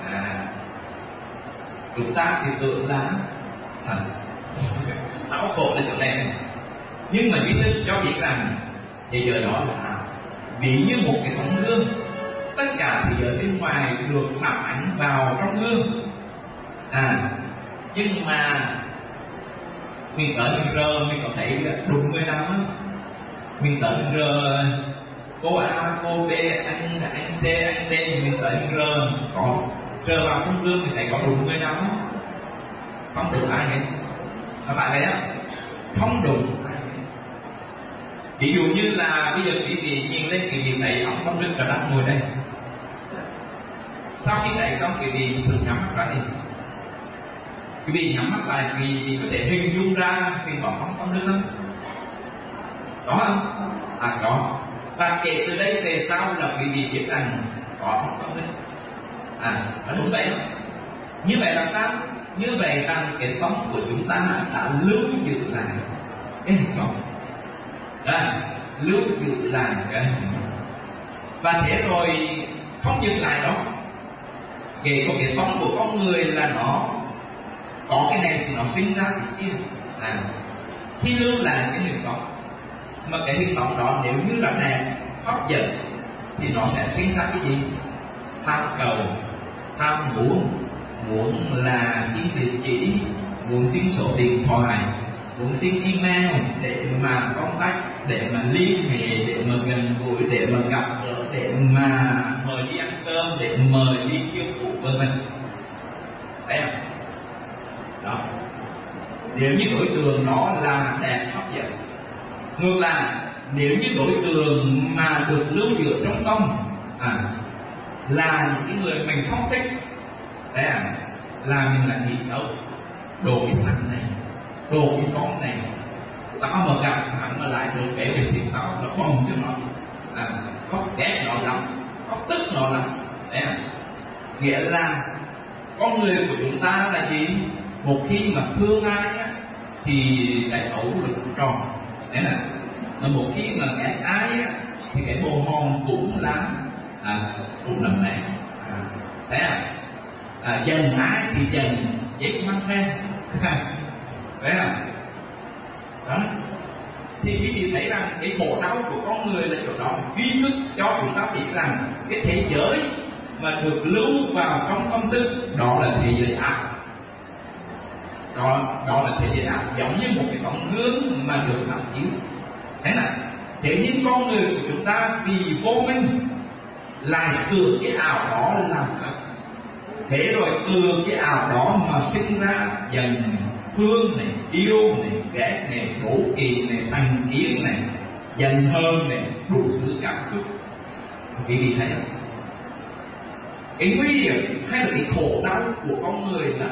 Chúng ta thì tưởng là thật, đau khổ là chỗ này, nhưng mà duy thức cho biết rằng thế giới đó là ảo. Ví như một cái tấm gương, tất cả thế giới bên ngoài được phản ánh vào trong gương, nhưng mà mình tới rơ mình có thấy đúng người nào không? Mình tới rơ cô A, cô B, anh C, anh D, mình tới rơ có rơ vào trong gương mình thấy có đúng người nào không? Không đúng ai hết. Các bạn thấy đó, không đúng ai hết. Ví dụ như là bây giờ quý vị nhìn lên quý vị thấy ông Phong Đức đã đang ngồi đây. Sau khi thấy xong quý vị thử nhắm mắt lại đi. Quý vị nhắm mắt lại, quý vị có thể hình dung ra hình bóng ông Phong Đức không? Có không? Có. Và kể từ đây về sau là quý vị biết rằng có ông Phong Đức. Nó đúng vậy không? Như vậy là sao? Như vậy rằng cái tâm của chúng ta đã lưu giữ lại cái hình bóng, lưu giữ lại cái hình bóng. Và thế rồi không dừng lại đó, cái tâm của con người là nó có cái này thì nó sinh ra cái kia. Khi lưu lại cái hình bóng, mà cái hình bóng đó nếu như là đẹp, hấp dẫn, thì nó sẽ sinh ra cái gì? Tham cầu, tham muốn là xin địa chỉ, muốn xin số điện thoại, muốn xin email để mà contact, để mà liên hệ, để mà gần gũi, để mà gặp gỡ, để mà mời đi ăn cơm, để mời đi khiêu vũ vân vân. Đấy không? Đó. Nếu như đối tượng đó là đẹp hấp dẫn, ngược lại nếu như đối tượng mà được lưu giữ trong tâm là những người mình không thích, là mình là nghĩ xấu, đồ cái thằng này, đồ cái con này, ta không mà gặp hắn mà lại được kể về thiệt tao, nó bồng cho nó, có ghét nó lắm, có tức nó lắm. Nghĩa là con người của chúng ta là gì? Một khi mà thương ai á, thì cái ẩu được tròn. Đấy là một khi mà ghét ai á, thì cái bồ hòn cũng làm mẹ. Dần ai thì dần giết mang theo. Đấy là đó. Thì quý vị thấy rằng cái khổ đau của con người là chỗ đó, duy thức cho chúng ta biết rằng cái thế giới mà được lưu vào trong tâm thức đó là thế giới ảo. Đó là thế giới ảo, giống như một cái tấm gương mà được phản chiếu. Thế nào? Thế nhưng con người của chúng ta vì vô minh lại tưởng cái ảo đó làm thật. Thế rồi từ cái ảo đó mà sinh ra dần thương này, yêu này, ghét này, đố kỵ này, thành kiến này, dần hơn này, đủ thứ cảm xúc. Quý vị thấy không? Cái nguy hiểm hay là cái khổ đau của con người là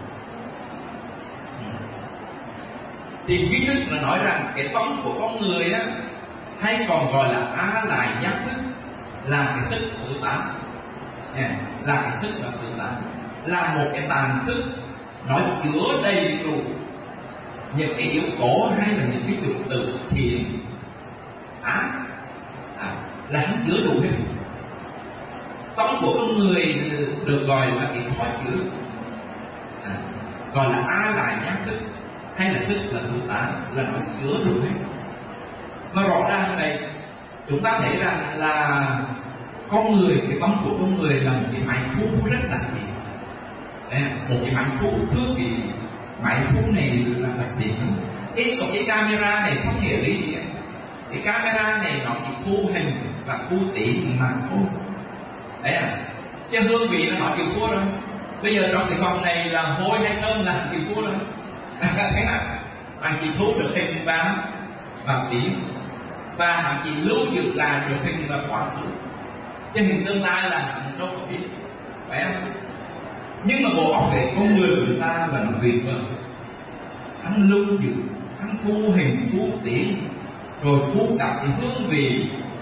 thì duy thức là nói rằng cái tâm của con người á, hay còn gọi là á lại giác thức, là cái thức thứ 8, là cái thức là thứ 8, là một cái tàn thức nó chứa đầy đủ những cái yếu tố hay là những cái dụng từ thiện ác, là hắn chứa đủ hết. Tánh của con người được gọi là cái thói chữ, gọi là á lại giác thức, hay là thức là thứ tán, là nó chứa được hết. Mà rõ ràng này chúng ta thấy rằng là con người, cái tánh của con người là một cái máy thu rất đặc biệt. Một cái máy thu thưa vị, máy thu này là đặc biệt. Cái còn cái camera này không nghĩa lý gì. Cái camera này nó chỉ thu hình và thu tiếng mà thôi. Đấy à, chứ hương vị nó chịu thua rồi. Bây giờ trong cái phòng này là hôi hay thơm là chịu thua rồi. Thế nào? Bạn chỉ thu được hình và tiếng, và bạn chỉ lưu giữ lại được hình và quá khứ, chứ hình tương lai là bạn đâu có biết, phải không? Nhưng mà bộ óc về con người của ta là một việc mà hắn lưu giữ, hắn thu hình, thu tiếng, rồi thu cả cái hương vị,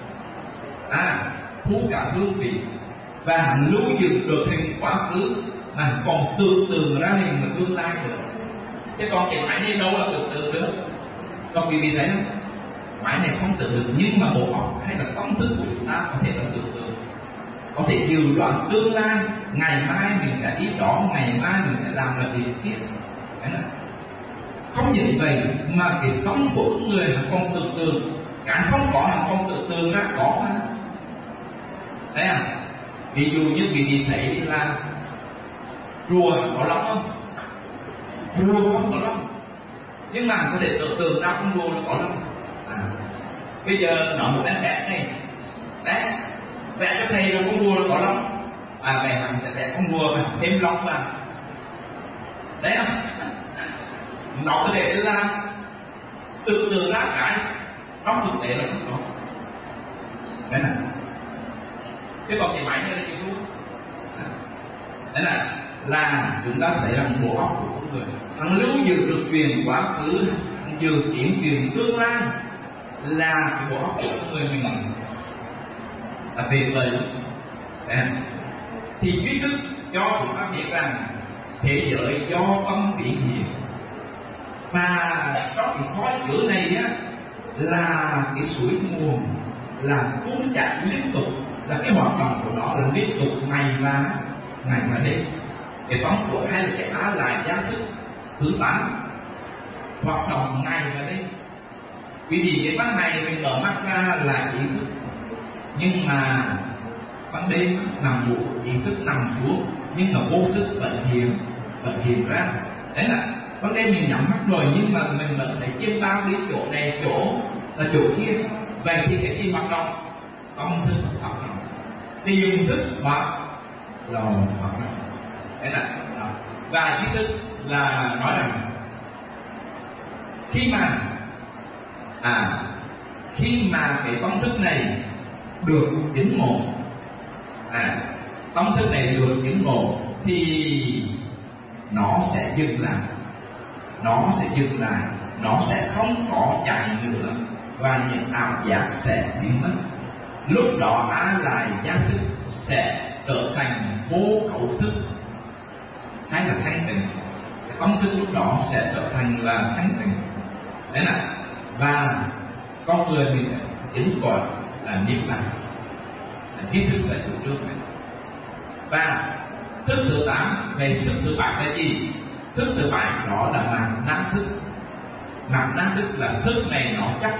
thu cả hương vị, và hắn lưu giữ được hình quá khứ, mà còn tưởng tượng ra hình và tương lai được. Chứ còn cái máy này đâu là tưởng tượng được. Còn quý vị thấy không? Máy này không tưởng tượng, nhưng mà bộ óc hay là tâm thức của chúng ta có thể là tưởng tượng, có thể dự đoán tương lai, ngày mai mình sẽ đi đó, ngày mai mình sẽ làm là việc kia. Không những vậy mà cái tâm của người là không tưởng tượng, cả không có là không tưởng tượng ra có mà. Đấy à, ví dụ như quý vị thấy là rùa có lông không? Rùa không có lông, nhưng mà có thể tưởng tượng ra con rùa là có lông. Bây giờ nó một em vẽ này, đấy, vẽ cho thầy là con rùa là có lông, vậy hắn sẽ vẽ con rùa và thêm lông vào, đấy không? Nó có thể là tưởng tượng ra cái trong thực tế là không có, đấy này. Thế còn cái máy này là gì luôn? Đấy là chúng ta thấy rằng bộ óc của con người, hắn lưu giữ được truyền quá khứ, hắn dự kiến truyền tương lai, là cái bộ óc của con người mình là tuyệt vời lắm. Thì trí thức cho chúng ta biết rằng thế giới do tâm biến hiện, và trong cái khói chữa này á là cái suối nguồn, là cuốn chặt liên tục, là cái hoạt động của nó là liên tục ngày và đêm. Cái tóm của hay là cái á lại giác thức thứ 8 hoạt động ngày và đêm. Vì vì cái ban ngày mình mở mắt ra là ý thức, nhưng mà ban đêm nằm ngủ, ý thức nằm xuống, nhưng mà vô thức vẫn hiện ra. Đấy là ban đêm mình nhắm mắt rồi, nhưng mà mình vẫn thấy chim bao đi chỗ này, chỗ là chỗ kia. Vậy thì cái gì hoạt động? Tâm thức hoạt động, tiềm thức hoạt động. Đấy là và ý thức là nói rằng khi mà cái tâm thức này được chứng ngộ, tâm thức này được chứng ngộ thì nó sẽ dừng lại, nó sẽ không có chạy nữa, và những ảo giác sẽ biến mất. Lúc đó á lại giác thức sẽ trở thành vô cấu thức hay là thanh tịnh. Tâm thức lúc đó sẽ trở thành là thanh tịnh. Đấy là, và con người mình sẽ chứng gọi là niết bàn, kiến thức về chủ trương này. Và thức thứ 8 về thức thứ 7 là gì? Thức thứ 7 đó là mạt năng thức. Mạt năng thức là thức này nó chấp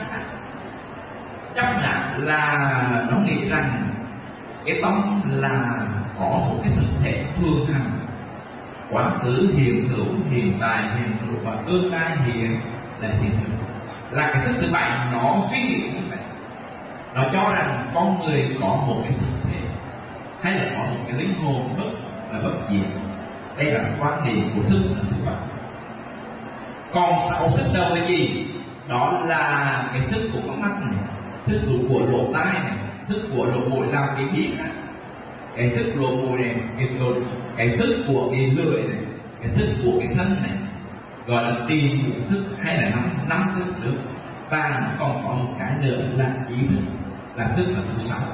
nhận là nó nghĩ rằng cái tâm là có một cái thực thể thường hằng, quá khứ hiện hữu, hiện tại hiện hữu, và tương lai hiện là hiện hữu. Là cái thức thứ 7 nó suy nghĩ như vậy, nó cho rằng con người có một cái thực thể, hay là có một cái linh hồn bất diệt. Đây là quan điểm của thức thứ 7. Còn 6 thức đâu là gì? Đó là cái thức của con mắt này, thức của lỗ tai này, thức của lỗ mũi làm cái biết này, cái thức lỗ mũi này, cái thức của cái lưỡi này, cái thức của cái thân này, gọi là tiền ngũ thức hay là năm thức nữa. Và nó còn có một cái nữa là ý thức, là thức là thứ 6.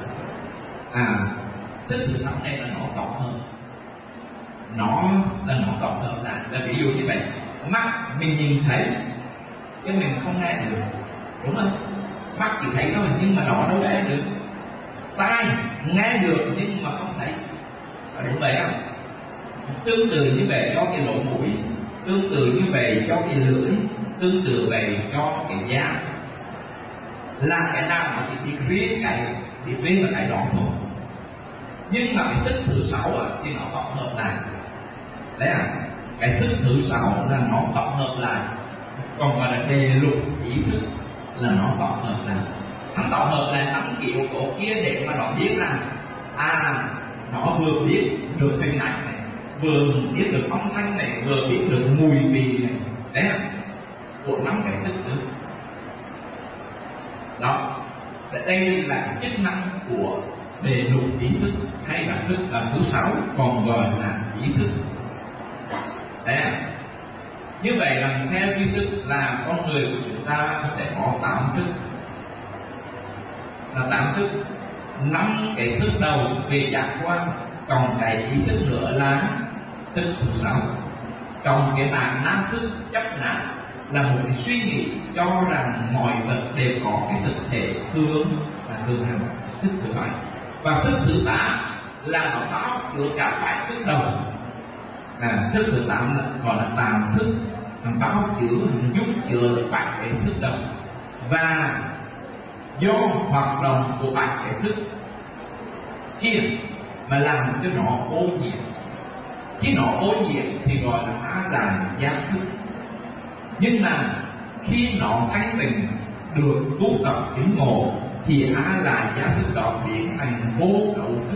Thức thứ 6 này là nó tổng hợp, nó tổng hợp là ví dụ như vậy. Mắt mình nhìn thấy chứ mình không nghe được, đúng không? Mắt chỉ thấy thôi nhưng mà nó đâu nghe được. Tai nghe được nhưng mà không thấy. đúng vậy không? Tương tự như vậy cho cái lỗ mũi, tương tự như vậy cho cái lưỡi, tương tự vậy cho cái da. Là cái nào mà chỉ riêng là cái đó thôi. Nhưng mà cái thức thứ 6 thì nó tổng hợp lại. Đấy cái thức thứ 6 là nó tổng hợp lại. Còn gọi là đề lục ý thức là nó tổng hợp lại. Hắn tổng hợp lại 5 kiểu cổ kia để mà nó biết rằng nó vừa biết được hình ảnh này, vừa biết được âm thanh này, vừa biết được mùi vị này. Đấy của 5 cái thức thứ. Đó, đây là chức năng của đề lục ý thức, hay là thức thứ 6 còn gọi là ý thức. Đấy như vậy là theo ý thức là con người của chúng ta sẽ có 8 thức. Là 8 thức, 5 cái thức đầu về giác quan, còn cái ý thức nữa là thức thứ 6. Còn cái bản nam thức chấp nặng là một cái suy nghĩ cho rằng mọi vật đều có cái thực thể thường là thường hằng, thức thứ 7. Và thức thứ 8 là nó bao chứa cả 7 thức đầu. Thức thứ 8 là gọi là tàm thức, nó bao chứa giúp chứa được 7 cái thức đầu. Và do hoạt động của 7 cái thức kia mà làm cho nó ô nhiễm. Khi nó ô nhiễm thì gọi là giác thức. Nhưng mà khi nó thanh tịnh được tu tập chứng ngộ thì là giác thức đó biến thành vô cấu thức.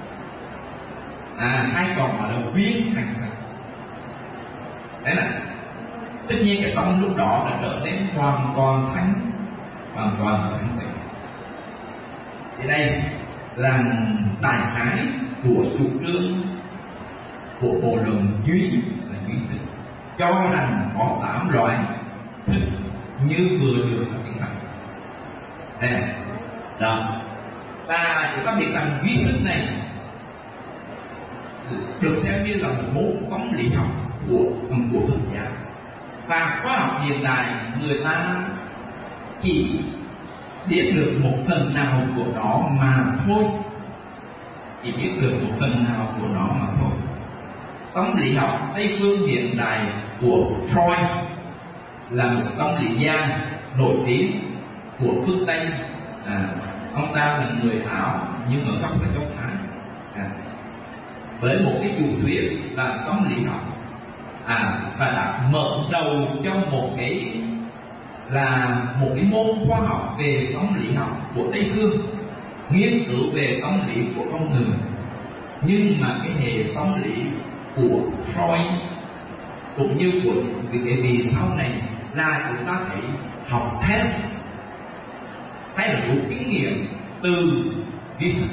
Hay còn gọi là viên thành thức. Đấy là tất nhiên cái tâm lúc đó là trở nên hoàn toàn thanh tịnh. Thì đây là đại khái của chủ trương của Bộ Luận duy là duy thức, cho rằng có 8 loại thức như vừa được ở tiếng Phật. Đó. Và chúng ta biết rằng duy thức này được xem như là một môn tâm lý học của Phật giáo. Và khoa học hiện đại người ta chỉ biết được một phần nào của nó mà thôi. Chỉ biết được một phần nào của nó mà thôi. Tâm lý học Tây phương hiện đại của Freud là một tâm lý gia nổi tiếng của phương Tây. Ông ta là người Áo nhưng ở gốc là gốc Thái. Với một cái chủ thuyết là tâm lý học, và đã mở đầu cho một cái môn khoa học về tâm lý học của Tây phương, nghiên cứu về tâm lý của con người. Nhưng mà cái hệ tâm lý của Freud cũng như của cái vị sau này là chúng ta thấy học theo hay là rút kinh nghiệm từ vi thức.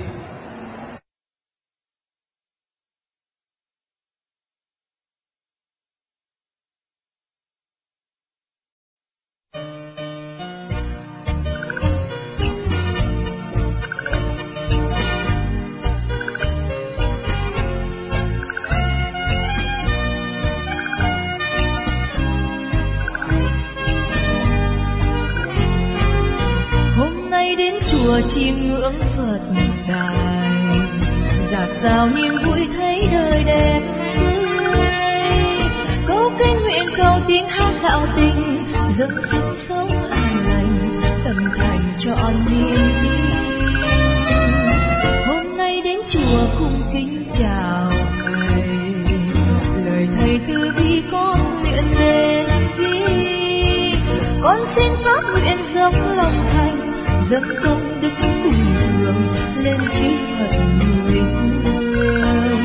chiêm ngưỡng Phật đài, dạt dào niềm vui thấy đời đẹp tươi. Câu kinh nguyện cầu tiếng hát đạo tình, dâng sức sống an lành, tâm thành trọn niềm tin. Hôm nay đến chùa cung kính chào thầy, lời thầy từ bi con nguyện đến chi. Con xin phát nguyện dâng lòng thành, dâng công đức cùng dường lên trí Phật người thương.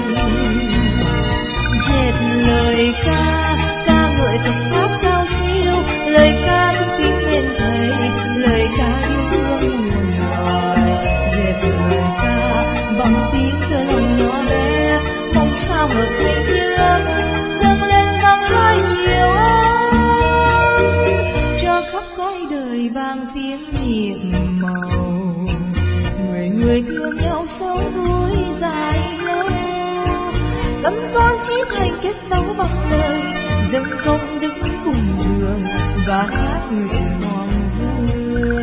Dệt lời ca ngợi Phật pháp cao siêu, lời ca thức kính bên thầy, lời ca yêu thương muôn loài. Dệt lời ca bằng tiếng thơ lòng nhỏ bé, mong sao hợp tình thương dâng lên bằng hai chiều ân, cho khắp cõi đời vang tiếng nhiệm màu. Người thương nhau sống vui dài lâu, tâm con chí thành kết tấu bằng lời, dâng công đức cùng đường và hát nguyện hoàng dương.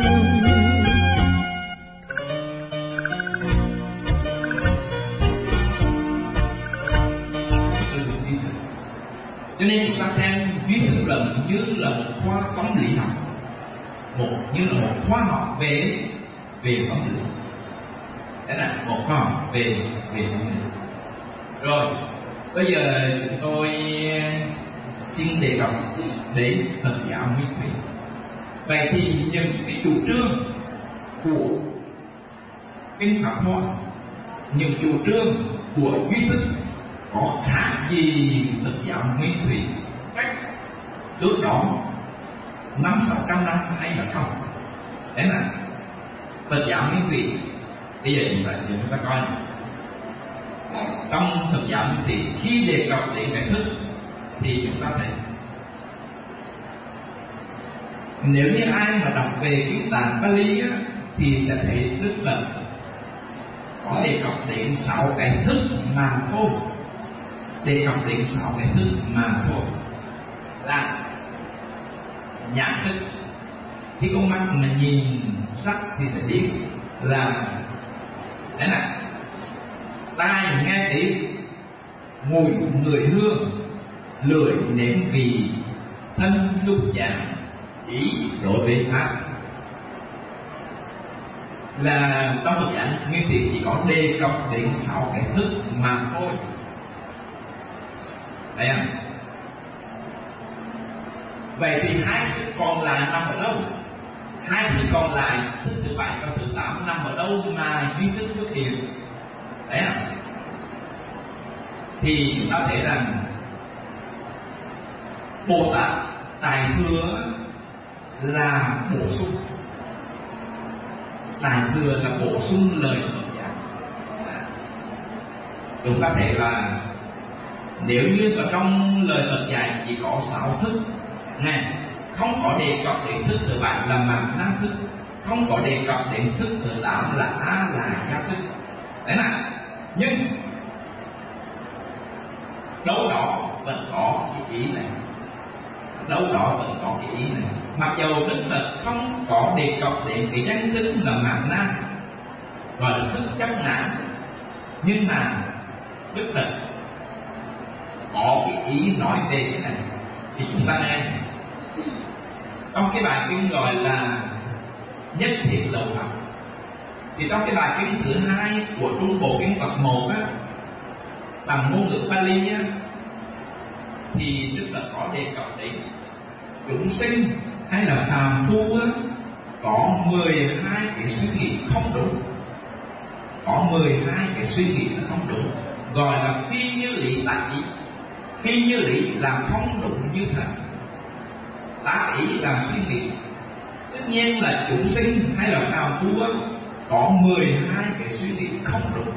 Cho nên chúng ta xem duy thức luận như là một khoa tâm lý học, như là một khoa học về tâm lý. Đấy là một khoa học về tâm lý. Rồi bây giờ chúng tôi xin đề cập đến Phật giáo Nguyên Thủy. Vậy thì những cái chủ trương của kinh Pháp Hoa, những chủ trương của duy thức có khác gì Phật giáo Nguyên Thủy cách trước đó 500-600 năm hay là không? Đấy là Phật giáo Nguyên Thủy. Bây giờ chúng ta coi trong Phật giáo Nguyên Thủy khi đề cập đến cái thức thì chúng ta thấy, nếu như ai mà đọc về kinh Tạng Pali á, thì sẽ thấy Đức Phật có đề cập đến 6 cái thức mà thôi. Đề cập đến 6 cái thức mà thôi là nhãn thức. Khi con mắt mà nhìn sắc thì sẽ biết là đấy là tai nghe tiếng, mùi người hương, lưỡi nếm vị, thân xúc chạm, ý đối với pháp. Là trong Phật giáo Nguyên Thủy chỉ có đề cập đến 6 cái thức mà thôi. Đấy không? Vậy thì 2 thức còn lại nằm ở đâu? 2 thức còn lại, thức thứ 7 và thứ 8 nằm ở đâu mà duy thức xuất hiện? Đấy không? Thì chúng ta thấy rằng Bồ Tát Đại Thừa là bổ sung. Đại Thừa là bổ sung lời Phật giáo. Chúng ta thấy là nếu như ở trong lời Phật dạy chỉ có 6 thức này, không có đề cập đến thức thứ 7 là mạt na thức, không có đề cập đến thức thứ 8 là a la gia thức. Đấy là, nhưng đâu đó vẫn có cái ý này, đâu đó vẫn có cái ý này. Mặc dù Đức Phật không có đề cập đến cái danh xưng là mạt na, gọi là thức chấp ngã, nhưng mà Đức Phật có cái ý nói về cái này. Thì chúng ta nghe trong cái bài kinh gọi là Nhất Thiết Lậu Học. Thì trong cái bài kinh thứ 2 của Trung Bộ Kinh Tập 1 á, bằng ngôn ngữ Pali á, thì Đức Phật có đề cập đến chúng sinh hay là phàm phu á, có 12 cái suy nghĩ không đúng. Có 12 cái suy nghĩ không đúng, gọi là phi như lý tác ý. Phi như lý làm không đúng như thật, tác ý là suy nghĩ. Tất nhiên là chúng sinh hay là phàm phu á, có 12 cái suy nghĩ không đúng.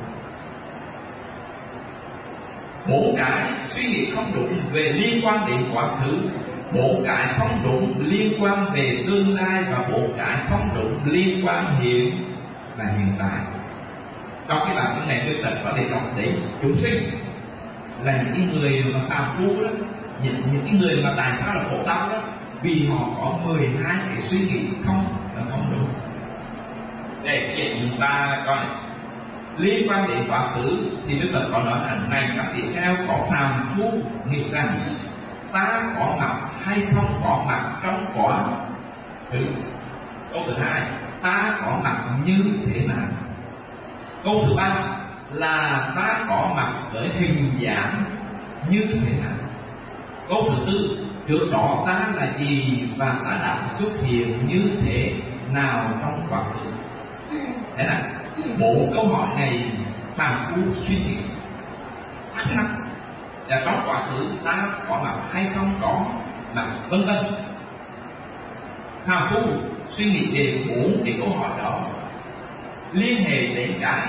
4 cái suy nghĩ không đúng về liên quan đến quá khứ, 4 cái không đúng liên quan về tương lai, và 4 cái không đúng liên quan hiện là hiện tại. Trong cái bản kinh này Đức Phật có đề cập đến chúng sinh là những cái người mà phàm phu đó, những cái người mà tại sao là khổ đau đó, vì họ có 12 cái suy nghĩ không đúng. Để chúng ta coi này. Liên quan đến quá khứ thì Đức Phật có nói rằng này các tỷ kheo, có phàm phu nghĩ rằng ta có mặt hay không có mặt trong quá khứ. Câu thứ 2, ta có mặt như thế nào. Câu thứ 3 là ta có mặt với hình dáng như thế nào. Câu thứ 4, trước đó ta là gì và ta đã xuất hiện như thế nào trong quá khứ. Thế là 4 câu hỏi này phàm phu suy nghĩ thắc mắc là trong quá khứ ta có mặt hay không có mặt, vân vân. Phàm phu suy nghĩ về 4 cái câu hỏi đó, liên hệ đến cái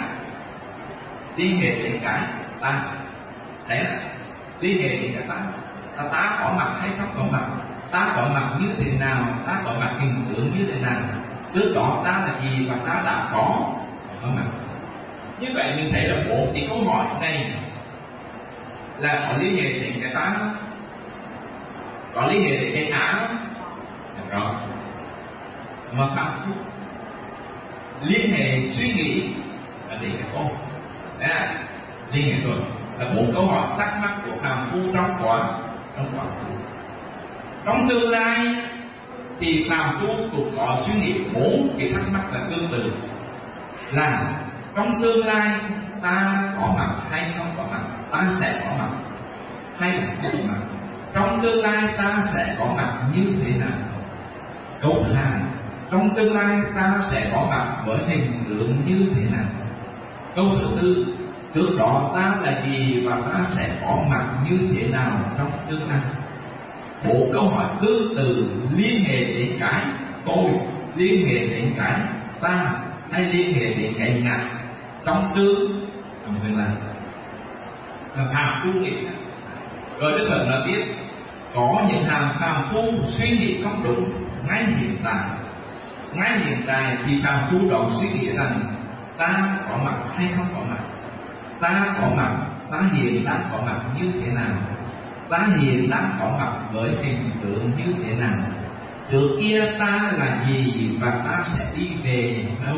ta. Đấy là liên hệ đến cái ta có mặt hay không có mặt, ta có mặt như thế nào, ta có mặt hình tượng như thế nào, trước đó ta là gì và ta đã có mặt. Như vậy mình thấy là 4 cái câu hỏi này là có liên hệ đến cái ta, có liên hệ đến cái á. Rồi mà phàm phu liên hệ suy nghĩ là đến cái câu. Đấy là liên hệ rồi, là 4 câu hỏi thắc mắc của phàm phu trong quá trong quá khứ. Trong tương lai thì phàm phu cũng có suy nghĩ 4 cái thắc mắc là tương tự, là trong tương lai ta có mặt hay không có mặt, ta sẽ có mặt hay là không có mặt, trong tương lai ta sẽ có mặt như thế nào. Câu thứ hai, trong tương lai ta sẽ có mặt với hình tượng như thế nào. Câu thứ tư, trước đó ta là gì và ta sẽ có mặt như thế nào trong tương lai. 4 câu hỏi tương tự liên hệ đến cái tôi, liên hệ đến cái ta, hay liên hệ đến cái ngã trong tương lai. Phàm phu nghĩ. Rồi Đức Phật nói tiếp, có những hàng phàm phu suy nghĩ không đúng ngay hiện tại thì phàm phu đó suy nghĩ rằng ta có mặt hay không có mặt, ta có mặt, ta hiện đang có mặt như thế nào, ta hiện đang có mặt với hình tượng như thế nào, trước kia ta là gì và ta sẽ đi về đâu.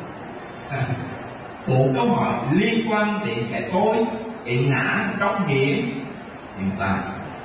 4 câu hỏi liên quan đến cái tôi, cái ngã trong hiện tại.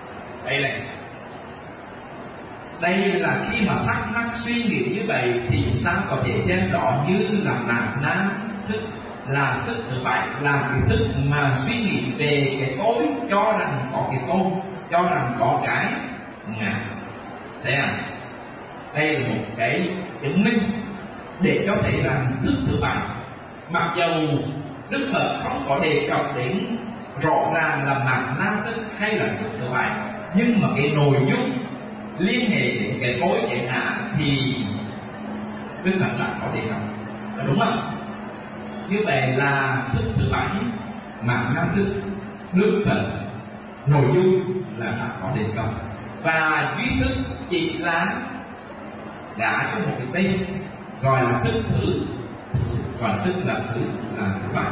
Đây là khi mà thắc mắc suy nghĩ như vậy thì chúng ta có thể xem đó như là nam thức, là thức thứ 7, là cái thức mà suy nghĩ về cái tôi, cho rằng có cái tôi, cho rằng có cái ngã. Đây là một cái chứng minh để cho thấy rằng thức thứ 7, mặc dầu Đức Phật không có đề cập đến rõ ràng là nam thức hay là thức thứ 7, nhưng mà cái nội dung liên hệ đến cái tối cái ngã thì Đức Phật đã có đề cập, đúng không? Như vậy là thức thứ 7 mà nam thức Đức Phật nội dung là đã có đề cập, và duy thức chỉ là đã có một cái tên gọi là thức thứ, còn thức là thứ 7.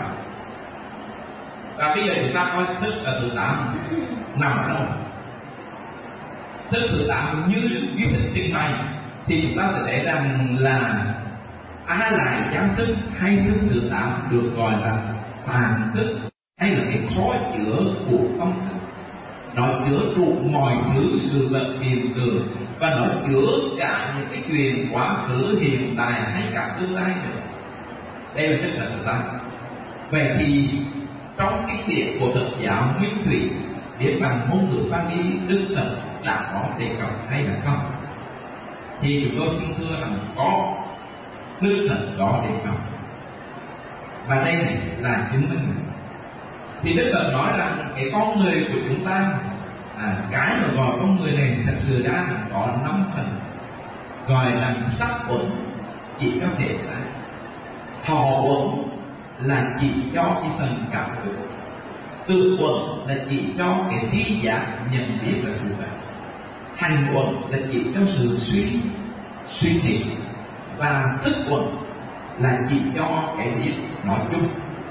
Và bây giờ chúng ta coi thức là thứ 8 nằm ở đâu. Thức thứ 8 như duy thức trình bày thì chúng ta sẽ thấy rằng là A Lại Giám thức hay thức thứ 8 được gọi là phàm thức, hay là cái khó chứa của tâm thức. Nó chứa trụ mọi thứ sự vật hiện tượng, và nó chứa cả những cái chuyện quá khứ, hiện tại hay cả tương lai nữa. Đây là thức thứ 8. Vậy thì trong kinh điển của Phật giáo Nguyên Thủy viết bằng ngôn ngữ Pali, Đức Phật đã có đề cập hay là không? Thì chúng tôi xin thưa rằng có, Đức Phật có đề cập. Và đây này là chứng minh này. Thì Đức Phật nói rằng cái con người của chúng ta, cái mà gọi con người này thật sự đã có 5 phần, gọi là sắc uẩn chỉ cho thể xác, thọ uẩn là chỉ cho cái phần cảm xúc, tự uẩn là chỉ cho cái tri giác nhận biết và sự vật, hành uẩn là chỉ cho sự suy nghĩ, và thức uẩn là chỉ cho cái biết nói chung.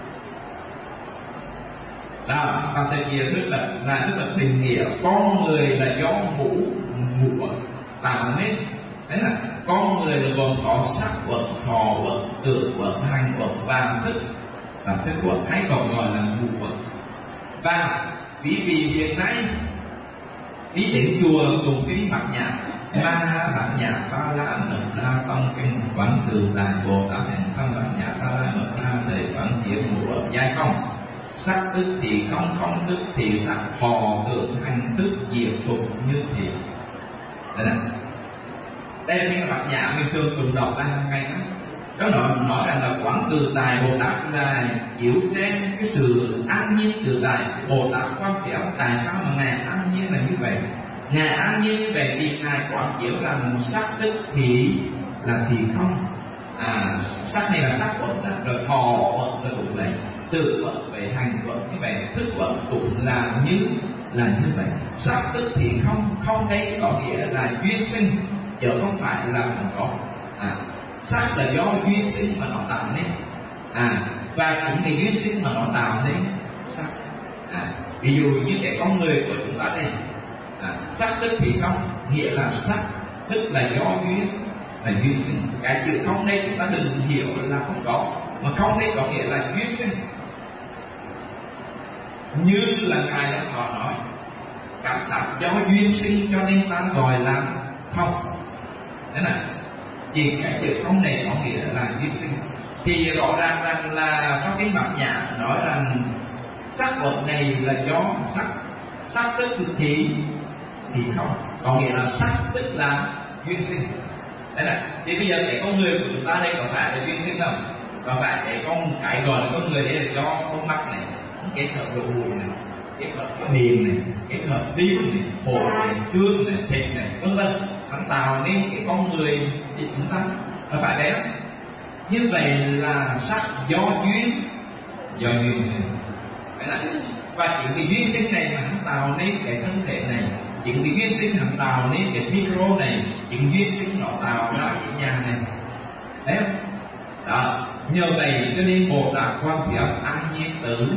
Đó, và tại vì Đức Phật định nghĩa con người là do ngũ uẩn tạo nên. Đấy là con người là gồm có sắc uẩn, thọ uẩn, tự uẩn, hành uẩn và thức uẩn, hay còn gọi là ngũ uẩn. Và quý vị hiện nay đi đến chùa tụng kinh Bát Nhã, Bát Nhã Ba La Mật Đa Tông Kinh Quán Từ Đại Bồ Tát Hành Tâm Bát Nhã Ba La Mật Đa Để Quán Chiếu Ngũ Uẩn Giai Không, sắc tức thì không, không tức thì sắc, thọ tưởng hành thức diệt phục như thế. Đây là kinh Bát Nhã mình thường tụng đọc ra hàng ngày đó. Đó nói rằng là quán tự tại Bồ Tát là chiếu xem cái sự an nhiên tự tại. Bồ Tát quan khéo tại sao mà ngài an nhiên là như vậy? Ngài an nhiên như vậy thì ngài quán chiếu rằng sắc tức thì là thì không, sắc này là sắc uẩn, rồi thọ uẩn là cũng vậy, tự uẩn về hành uẩn như vậy, thức uẩn cũng là như vậy. Sắc tức thì không đây có nghĩa là duyên sinh, chứ không phải là không có. Sắc là do duyên sinh mà nó tạo nên, và cũng vì duyên sinh mà nó tạo nên sắc. Ví dụ như cái con người của chúng ta đây, sắc tức thì không nghĩa là sắc tức là do duyên sinh. Cái chữ không đây chúng ta đừng hiểu là không có, mà không đây có nghĩa là duyên sinh. Như là ngài Long Thọ nói, Cảm tập do duyên sinh cho nên ta gọi là không. Thế này, vì cái chữ không này có nghĩa là duyên sinh. Thì rõ ràng rằng là trong cái bản nhạc nói rằng sắc vật này là do sắc tức thì không, có nghĩa là sắc tức là duyên sinh. Thế này, thì bây giờ cái con người của chúng ta đây có phải là duyên sinh không? Có phải cái gọi là con người đây là do con mắt này, kết hợp độ mùi này, kết hợp miệng này, kết hợp tim này, phổi này, xương này, thịt này, vân vân, hắn tạo nên cái con người thì chúng ta có phải đấy không? Như vậy là sắc do duyên sinh. Và chính cái duyên sinh này mà hắn tạo nên cái thân thể này, chính cái duyên sinh hắn tạo nên cái micro này, chính duyên sinh nó tạo ra cái nhà này, đấy không? Đó, nhờ vậy cho nên Bồ Tát Quan Thế Âm an nhiên tử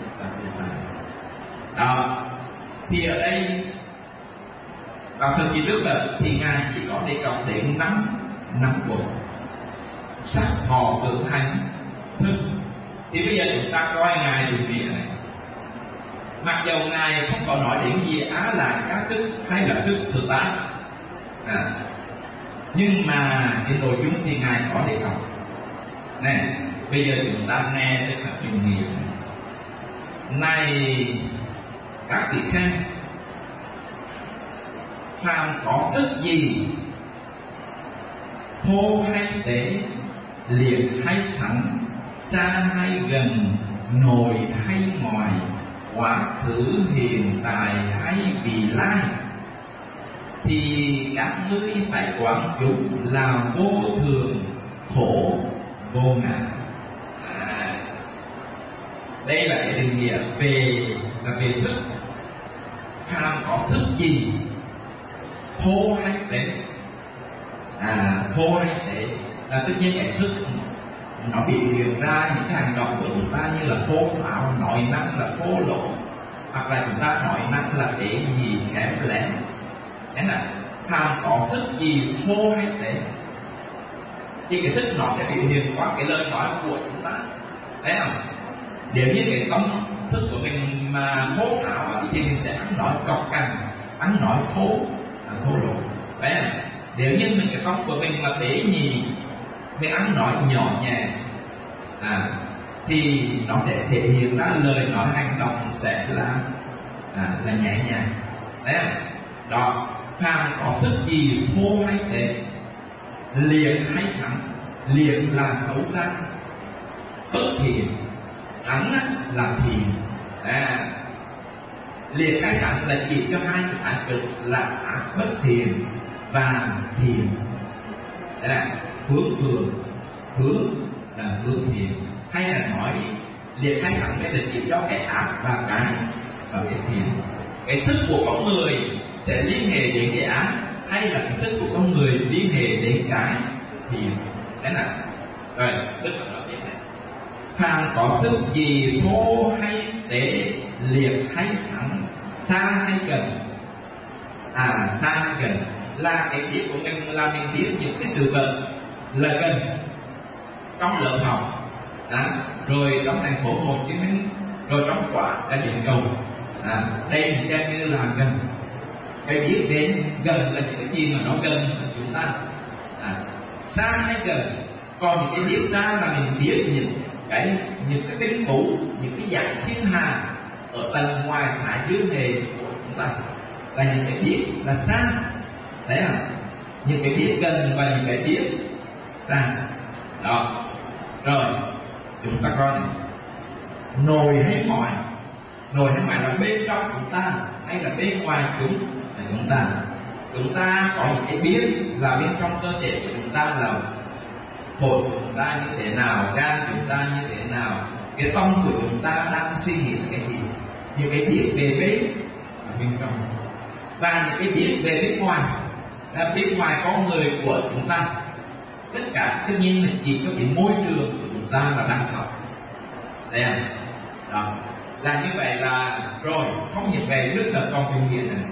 đó. Thì ở đây vào thời kỳ trước là thì ngài chỉ có đề cập đến năm bộ sắc thọ tưởng hành thức. Thì bây giờ chúng ta coi ngài dùng nghĩa này, mặc dù ngài không có nói đến gì á là các thức hay là thức thực tác nhưng mà cái nội dung thì ngài có đề cập này. Bây giờ chúng ta nghe tất cả dùng nghĩa này các vị khanh, phàm có thức gì thô hay tế, liệt hay thẳng, xa hay gần, nội hay ngoài, quá khứ hiện tại hay vị lai, thì các ngươi phải quán chúng là vô thường, khổ, vô ngã. Đây là cái định nghĩa về thức. Phàm có thức gì thô hay tế, thô hay tế là tất nhiên cái thức nó bị hiện ra những cái hành động của chúng ta như là thô thạo, nói năng là thô lỗ, hoặc là chúng ta nói năng là để gì kém lém. Thế là phàm có thức gì thô hay tế thì cái thức nó sẽ biểu hiện qua cái lời nói của chúng ta, thấy không? Nếu như cái tâm thức của mình mà thô thạo thì mình sẽ ăn nói cọc cằn, ăn nói thô lỗ. Đấy, nếu như mình cái tâm của mình mà tế nhị, mình ăn nói nhỏ nhẹ thì nó sẽ thể hiện ra lời nói hành động sẽ là nhẹ nhàng. Đấy, đó. Phàm có thức gì thô hay tế, liệt hay thẳng. Liệt là xấu xa, bất thiện, thẳng là thiện. Liệt hay thẳng là chỉ cho hai cái ác cực là ác bất thiện và thiện. Đấy là hướng là hướng thiện, hay là nói liệt hay thẳng đây là chỉ cho cái ác và cái thiện. Cái thức của con người sẽ liên hệ đến cái ác, hay là cái thức của con người liên hệ đến cái thiện. Thế nào? Rồi, tức là nó tiếp này. Phàm có thức gì thô hay tế, liệt hay thẳng, xa hay gần. Xa hay gần là cái việc của mình, là mình biết những cái sự vật là gần trong lớp học, rồi trong thành phố Hồ Chí Minh, rồi trong quả là điểm cầu. Đây mình xem như là gần. Cái biết đến gần là những cái gì mà nó gần chúng ta. Xa hay gần, còn những cái biết xa là mình biết những cái tính cũ, những cái dạng thiên hà ở tầng ngoài thái dương hệ của chúng ta, là những cái biết là xa. Đấy là những cái biết gần và những cái biết xa. Đó. Rồi chúng ta coi này, nội hay ngoài. Nội hay ngoài là bên trong chúng ta hay là bên ngoài chúng ta. Chúng ta có những cái biết là bên trong cơ thể của chúng ta là phổi của chúng ta như thế nào, gan chúng ta như thế nào, cái tâm của chúng ta đang suy nghĩ cái gì. Những cái biết về bên trong, và những cái biết về bên ngoài là bên ngoài con người của chúng ta. Tất cả tất nhiên là chỉ có cái môi trường của chúng ta là đang sống. Đấy à? Đó. Là như vậy là rồi, không những vậy nước thật còn phiên nghĩa này.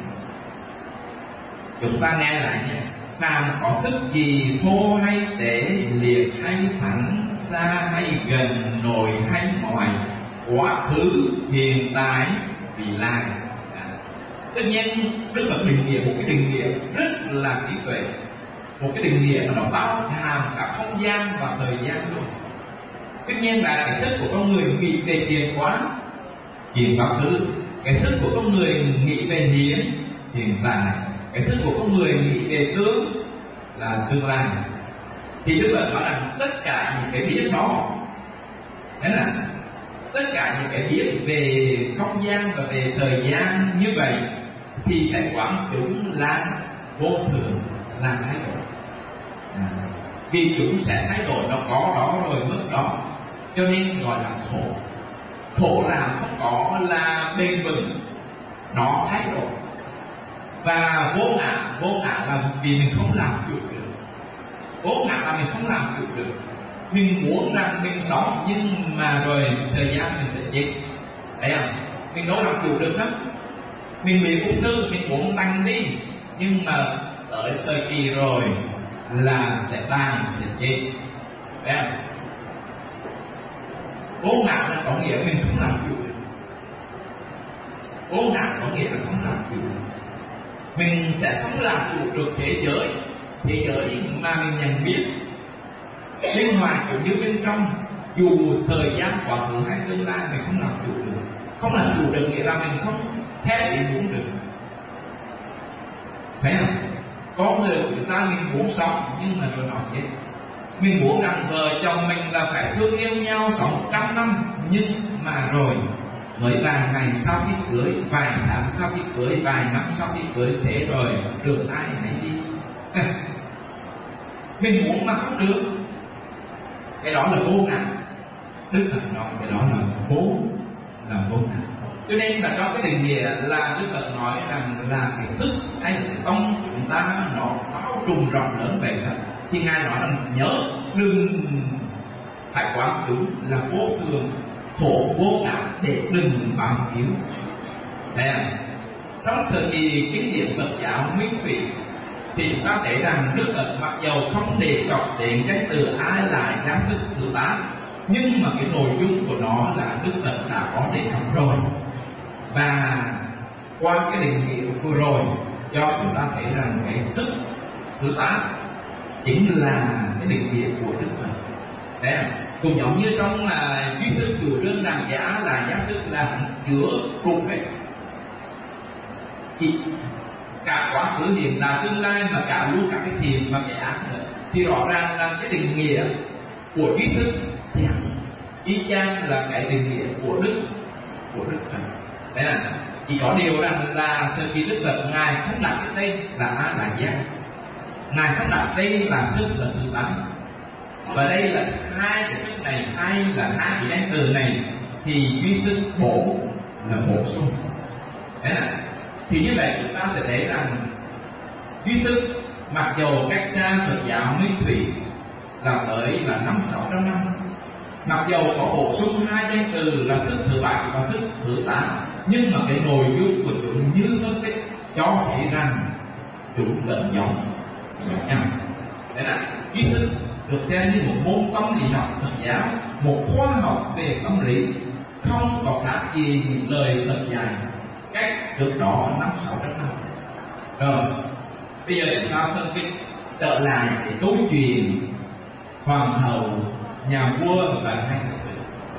Chúng ta nghe lại nhé. Phàm có thức gì thô hay tế, liệt hay thẳng, xa hay gần, nội hay ngoài, quá khứ hiện tại vị lai. Tất nhiên Đức Phật định nghĩa một cái định nghĩa rất là trí tuệ, một cái định nghĩa nó bao hàm cả không gian và thời gian luôn. Tất nhiên là cái thức của con người nghĩ về tiền quá, chuyện quá khứ. Cái thức của con người nghĩ về hiện, hiện tại. Cái thức của con người nghĩ về tương, là tương lai. Thì Đức Phật nói rằng tất cả những cái biết đó, thế là tất cả những cái biết về không gian và về thời gian như vậy thì cái quán chúng là vô thường, là thay đổi. Vì chúng sẽ thay đổi, nó có đó rồi mất đó, cho nên gọi là khổ. Khổ là không có, là bền vững, nó thay đổi. Và vô ngã là vì mình không làm chủ được. Vô ngã là mình không làm chủ được. Mình muốn rằng mình sống, nhưng mà rồi thời gian mình sẽ chết. Thấy không? Mình đâu làm chủ được đó. Mình bị ung thư, mình muốn tăng đi, nhưng mà tới thời kỳ rồi là sẽ tan, sẽ chết. Thấy không? Vô ngã là có nghĩa mình không làm chủ được. Vô ngã có nghĩa là không làm chủ được. Mình sẽ không làm chủ được thế giới mà mình nhận biết. Bên ngoài cũng như bên trong, dù thời gian quá khứ hay tương lai mình không làm chủ được. Không làm chủ được nghĩa là mình không theo ý muốn được. Phải không? Có người của chúng ta mình muốn sống, nhưng mà rồi nó chết. Mình muốn rằng vợ chồng mình là phải thương yêu nhau sống 100 năm, nhưng mà rồi mới vài ngày sau khi cưới, vài tháng sau khi cưới, vài năm sau khi cưới, thế rồi đường ai nấy đi. Mình muốn mà không được. Cái đó là vô ngã. Đức Phật nói cái đó là vô ngã. Cho nên là trong cái định nghĩa là Đức Phật nói rằng là cái thức hay là cái tâm của chúng ta nó bao trùm rộng lớn vậy đó. Thì Ngài nói rằng nhớ đừng phải quán đúng là vô thường, khổ vô ngã để đừng bám víu. Trong thời kỳ kinh điển Phật giáo Nguyên Thủy thì chúng ta thấy rằng Đức Phật mặc dầu không đề cập đến cái từ ai lại giám thức thứ 8, nhưng mà cái nội dung của nó là Đức Phật đã có đề cập rồi. Và qua cái định nghĩa vừa rồi cho chúng ta thấy rằng cái thức thứ 8 chính là cái định nghĩa của Đức Phật. Cũng giống như trong duy thức chủ trương rằng giả là giác thức là chứa đủ hết cả quá khứ hiện tại tương lai, mà cả luôn cả cái thiện và cái ác nữa. Thì rõ ràng là cái định nghĩa của duy thức thì y chang là cái định nghĩa của Đức Phật. Đấy là chỉ có điều rằng là thời kỳ Đức Phật Ngài không đặt cái tên là A là giác, Ngài không đặt tên là thức là thứ 8. Và đây là hai cái thức này, hai cái danh từ này thì duy thức bổ là bổ sung. Đấy là thì như vậy chúng ta sẽ thấy rằng duy thức mặc dầu cách xa Phật giáo Nguyên Thủy là tới là 500-600 năm, mặc dầu có bổ sung hai danh từ là thức thứ 7 và thức thứ 8, nhưng mà cái nội dung của chúng như phân tích cho thấy rằng chúng vẫn giống nhau. Đấy là duy thức được xem như một môn tâm lý học Phật giáo, một khoa học về tâm lý, không có khác gì những lời Phật dạy cách trước đó 500-600 năm. Rồi bây giờ chúng ta phân tích trở lại cái câu chuyện hoàng hậu, nhà vua và hai thái tử.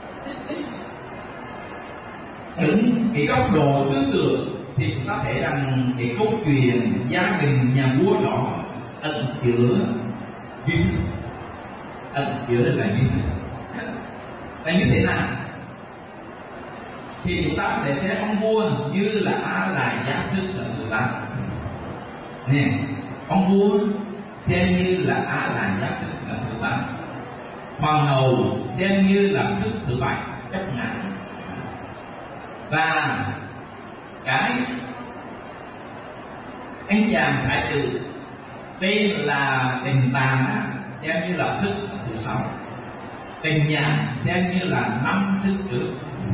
Đứng cái góc độ tư tưởng thì chúng ta thấy rằng cái câu chuyện gia đình nhà vua đó ẩn chứa duy thức, ẩn chứa là duy thức. Là như thế nào? Thì chúng ta sẽ xem ông vua như là A lại giác thức là thứ 8. Nè, ông vua xem như là A lại giác thức là thứ 8. Hoàng hậu xem như là thức thứ 7 chấp ngã. Và cái anh chàng thái tử tên là Tình Tàng xem như là thức thứ 6. Tình Nhàn xem như là 5 thức trước.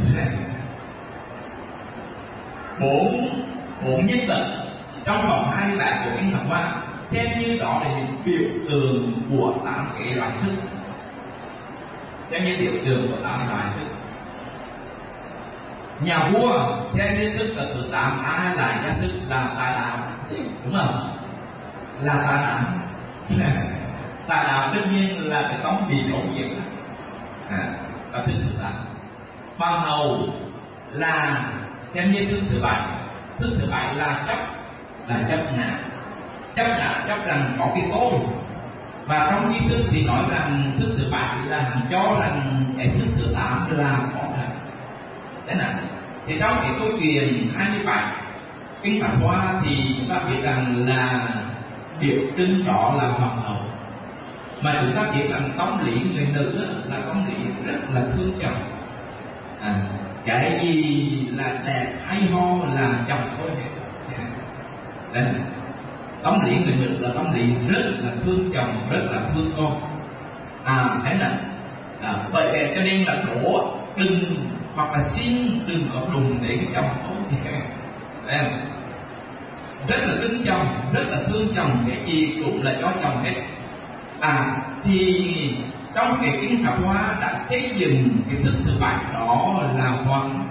Bốn nhân vật trong vòng 2 bài của Kinh Phật Hoa xem như đó là những biểu tượng của 8 cái loại thức, xem như biểu tượng của 8 loại thức. Nhà vua xem như thức là tự tạm, ai là gia thức là tà đạo, đúng không? Là tà đạo. Tà đạo tất nhiên là cái tống bị khẩu diện và thức tự tạm. Hoàng hậu là xem như thức thứ bảy. Thức thứ bảy là chấp ngã, chấp rằng có cái tôi. Và trong di thức thì nói rằng thức thứ bảy là cho rằng cái thức thứ tám là có thật. Thế nào? Thì trong cái câu chuyện 27 Kinh Pháp Hoa thì chúng ta biết rằng là biểu trưng đó là hoàng hậu. Mà chúng ta biết rằng tông lý người nữ là tông lý rất là thương chồng. Cái gì là đẹp hay ho là chồng thôi. Đấy. Tông lý người nữ là tông lý rất là thương chồng, rất là thương con. Thế là bởi vậy cho nên là khổ đừng hoặc là xin đừng có đùng để cái chồng tốt. Đấy không? Rất là thương chồng, rất là thương chồng, cái gì cũng là cho chồng hết. Thì trong cái Kinh Pháp Hoa đã xây dựng cái thức thứ bảy đó là hoàng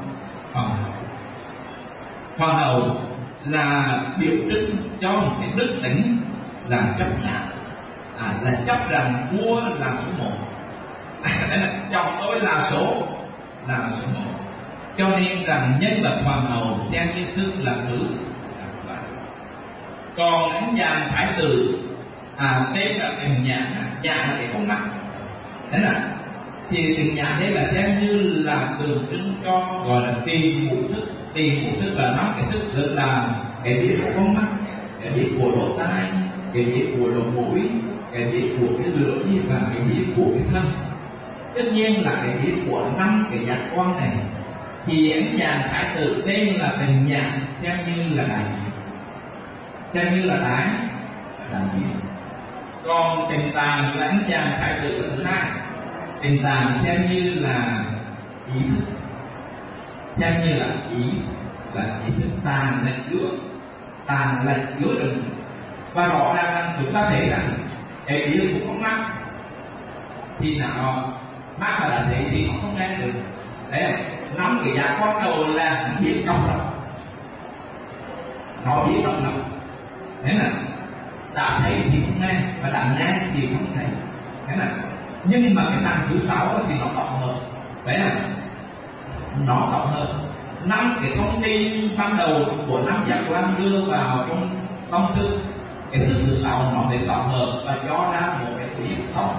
hậu là biểu trưng cho một cái đức tính là chấp ngã, là chấp rằng vua là số một. Chồng tôi là số một. Cho nên rằng nhân vật hoàng hậu xem như thức là thứ. Còn anh chàng thái tử tên là Tình Nhã, Nhã là cái con mắt. Thế là thì Tình Nhã đây là xem như là tượng trưng cho gọi là tiền ngũ thức. Tiền ngũ thức là nói cái thức rất là cái biết của con mắt, cái biết của lỗ tai, cái biết của lỗ mũi, cái biết của cái lưỡi và cái biết của cái thân. Tất nhiên là cái biết của 5 cái giác quan này. Thì anh chàng thái tử tên là Tình Nhã xem như là đại diện. Còn Tình Tàng là anh chàng thái tử thứ hai. Tình Tàng xem như là ý thức, xem như là ý thức. Tàng là chứa đựng. Và rõ ràng là chúng ta thấy rằng cái ý của con mắt thì nào mắt mà đã thấy thì nó không nghe được. Đấy là 5 cái giác quan đầu là biết trong lòng, nó biết trong lòng. Thế là đã thấy thì không nghe, và đã nghe thì không thấy. Thế là nhưng mà cái tầng thứ 6 thì nó tổng hợp. Đấy là nó tổng hợp 5 cái thông tin ban đầu của 5 giác quan đưa vào trong tâm thức. Cái thứ 6 nó để tổng hợp và cho ra một cái biết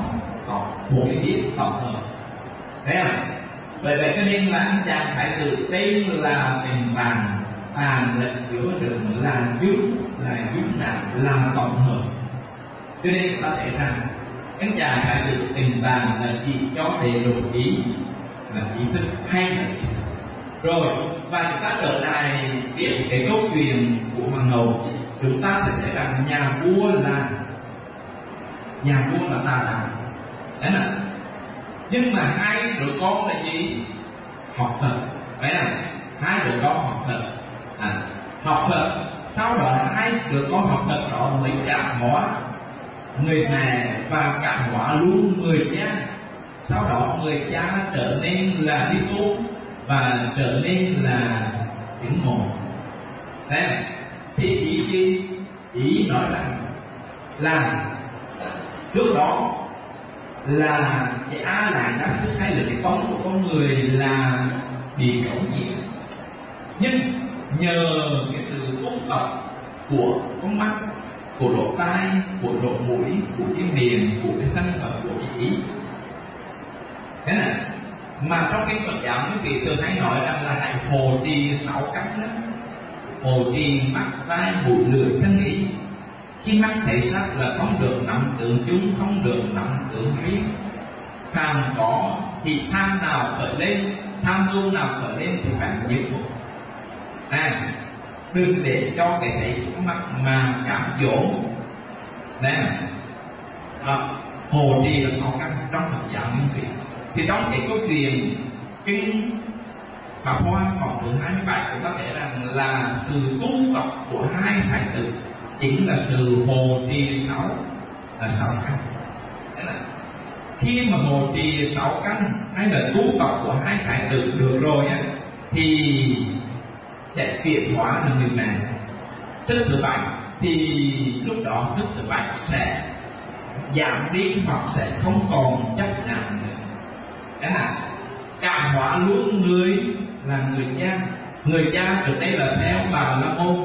tổng hợp. Đấy là bởi vậy cho nên là anh chàng thái tử tên là Tình Tàng, là chứa đựng, là dũng nặng, là tổng hợp. Cho nên chúng ta thấy rằng anh chàng thái tử Tình Tàng là chỉ cho đầy đủ ý, là ý thức hay là ý thức. Rồi và chúng ta trở lại tiếp cái câu chuyện của hoàng hậu, chúng ta sẽ thấy rằng nhà vua là tà đạo. Đấy là nhưng mà hai đứa con là gì? Học Phật. Đấy là hai đứa con học Phật. Học Phật, sau đó hai đứa con học Phật đó mới cảm hóa người mẹ và cảm hóa luôn người cha. Sau đó người cha trở nên là đi tu và trở nên là tiếng ngộ. Thế thì ý gì? Ý nói rằng là trước đó là cái lại đáp thức hay là cái tông của con người là bị khống nhiễm, nhưng nhờ cái sự tu tập của con mắt, của lỗ tai, của lỗ mũi, của cái miệng, của cái thân và của cái ý. Thế này mà trong cái Phật giáo quý vị thường hay nói rằng là hãy hồ trì 6 căn đó. Hồ trì mắt, tai, mũi, lưỡi, thân, ý. Khi mắt thấy sắc là không được nắm tưởng chung, không được nắm tưởng riêng. Phàm có thì tham nào khởi lên, tham ưu nào khởi lên thì phải diệt phục. Đừng để cho cái thấy của mắt mà cảm dỗ. Hồ trì là 6 căn trong Phật giáo nguyên thủy. Thì trong cái câu chuyện Kinh Pháp Hoa phần thứ 27 chúng ta thấy rằng là sự tu tập của hai thái tử chính là sự hồ trì 6 căn. Thế là khi mà hồ trì 6 căn hay là tu tập của hai thái tử được rồi á, thì sẽ chuyển hóa thành người mẹ. Thức thứ bảy thì lúc đó thức thứ bảy sẽ giảm đi hoặc sẽ không còn chấp nặng nữa. Đấy là cảm hóa luôn người là người cha. Người cha trước đây là theo Bà La Môn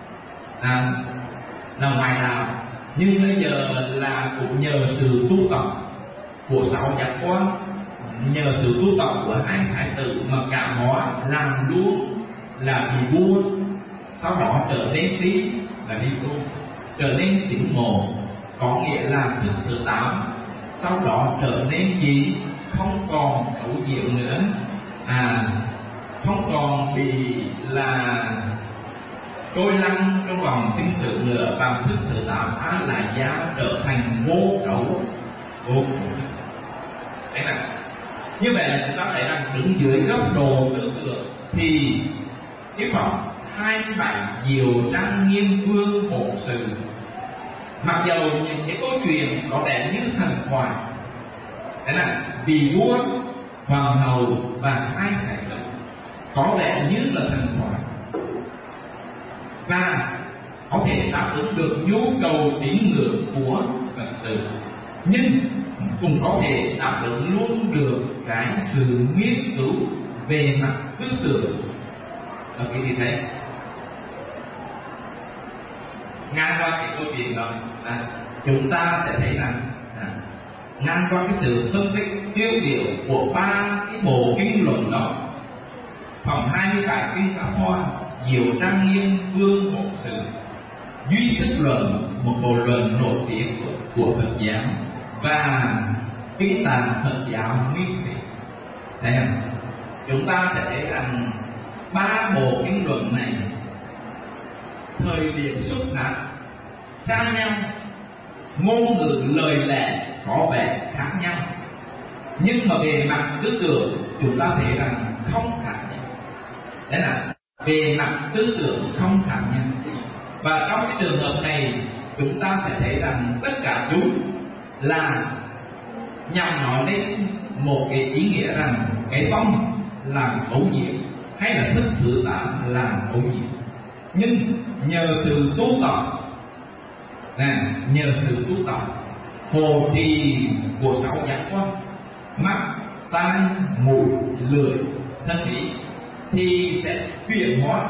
là ngoại đạo, nhưng bây giờ là cũng nhờ sự tu tập của sáu giác quan, nhờ sự tu tập của hai thái tử mà cảm hóa làm luôn là vị vua, sau đó trở nên tí là đi tu, trở nên tỉnh ngộ, có nghĩa là thức thứ 8, sau đó trở nên gì, không còn ấu diệu nữa, không còn bị là trôi lăn trong vòng sinh tử nữa, và thức thứ 8 á lại giá trở thành vô cấu vô cùng. Đấy là như vậy là chúng ta thấy rằng đứng dưới góc độ tư tưởng thì cái phẩm 27 diệu trang nghiêm vương bổn sự, mặc dầu những cái câu chuyện có vẻ như thần thoại, đấy là vị vua, hoàng hậu và hai thái tử có vẻ như là thần thoại và có thể đáp ứng được nhu cầu tín ngưỡng của Phật tử, nhưng cũng có thể đáp ứng luôn được cái sự nghiên cứu về mặt tư tưởng. Ở cái gì thế? Ngang qua cái câu chuyện đó, chúng ta sẽ thấy rằng ngang qua cái sự phân tích tiêu biểu của ba cái bộ kinh luận đó, phẩm 27 kinh Pháp Hoa, diệu trang nghiêm vương bổn sự, duy thức luận, một bộ luận nổi tiếng của Phật giáo, và kinh tạng Phật giáo nguyên thủy. Thấy không? Chúng ta sẽ thấy rằng ba bộ kinh luận này thời điểm xuất phát xa nhau, ngôn ngữ lời lẽ có vẻ khác nhau, nhưng mà về mặt tư tưởng chúng ta thấy rằng không khác nhau. Đấy là về mặt tư tưởng không khác nhau. Và trong cái trường hợp này chúng ta sẽ thấy rằng tất cả chúng là nhằm nói đến một cái ý nghĩa rằng cái tâm làm ấu diệu, hay là thức thứ 8 làm ấu diệu. Nhưng nhờ sự tu tập, nhờ sự tu tập hồ trì của sáu giác quan, mắt, tai, mũi, lưỡi, thân ý, thì sẽ chuyển hóa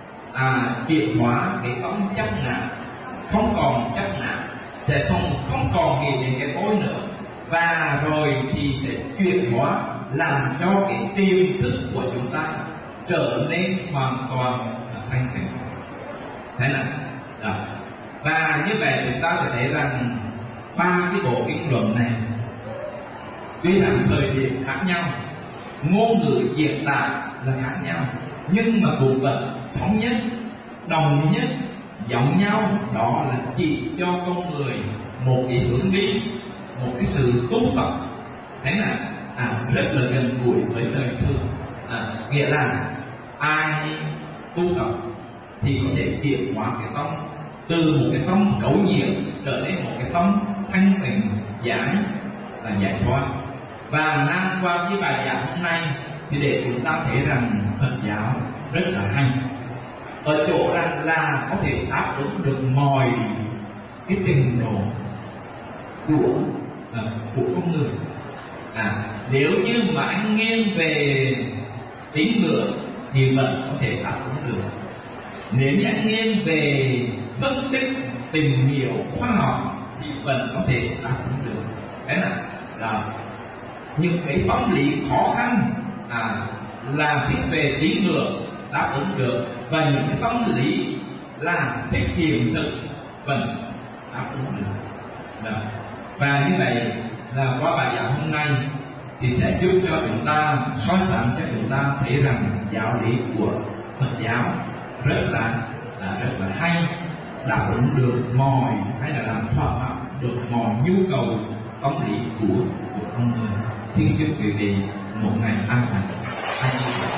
cái tâm chấp ngã, không còn chấp ngã, sẽ không còn nghĩ đến cái tôi nữa, và rồi thì sẽ chuyển hóa làm cho cái tiềm thức của chúng ta trở nên hoàn toàn thanh tịnh. Thế là đó. Và như vậy chúng ta sẽ thấy rằng ba cái bộ kinh luận này tuy rằng thời điểm khác nhau, ngôn ngữ diễn đạt là khác nhau, nhưng mà cũng vẫn thống nhất, đồng nhất, giống nhau, đó là chỉ cho con người một cái hướng đi, một cái sự tu tập. Thế là rất là gần gũi với đời thường. Nghĩa là ai tu tập thì có thể chuyển hóa cái tâm từ một cái tâm cấu nhiễm trở nên một cái tâm thanh tịnh, giải thoát. Và ngang qua cái bài giảng hôm nay thì để chúng ta thấy rằng Phật giáo rất là hay ở chỗ rằng là có thể đáp ứng được mọi cái trình độ của con người. Nếu như mà anh nghiêng về tín ngưỡng thì vẫn có thể đáp ứng được. Nếu như anh nghiêng về phân tích tìm hiểu khoa học thì vẫn có thể đáp ứng được. Đấy là những cái pháp lý khó khăn là thích về tín ngưỡng đáp ứng được, và những cái tâm lý là thích hiện thực vẫn đáp ứng được. Và như vậy là qua bài giảng hôm nay thì sẽ giúp cho chúng ta soi sáng, cho chúng ta thấy rằng giáo lý của Phật giáo rất là hay, đáp ứng được mọi, hay là làm thỏa mãn được mọi nhu cầu tâm lý của con người. Xin chúc quý vị một ngày an lành.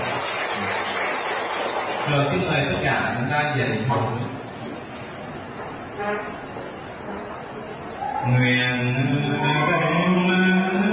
Rồi xin mời tất cả chúng ta dậy học. Nguyện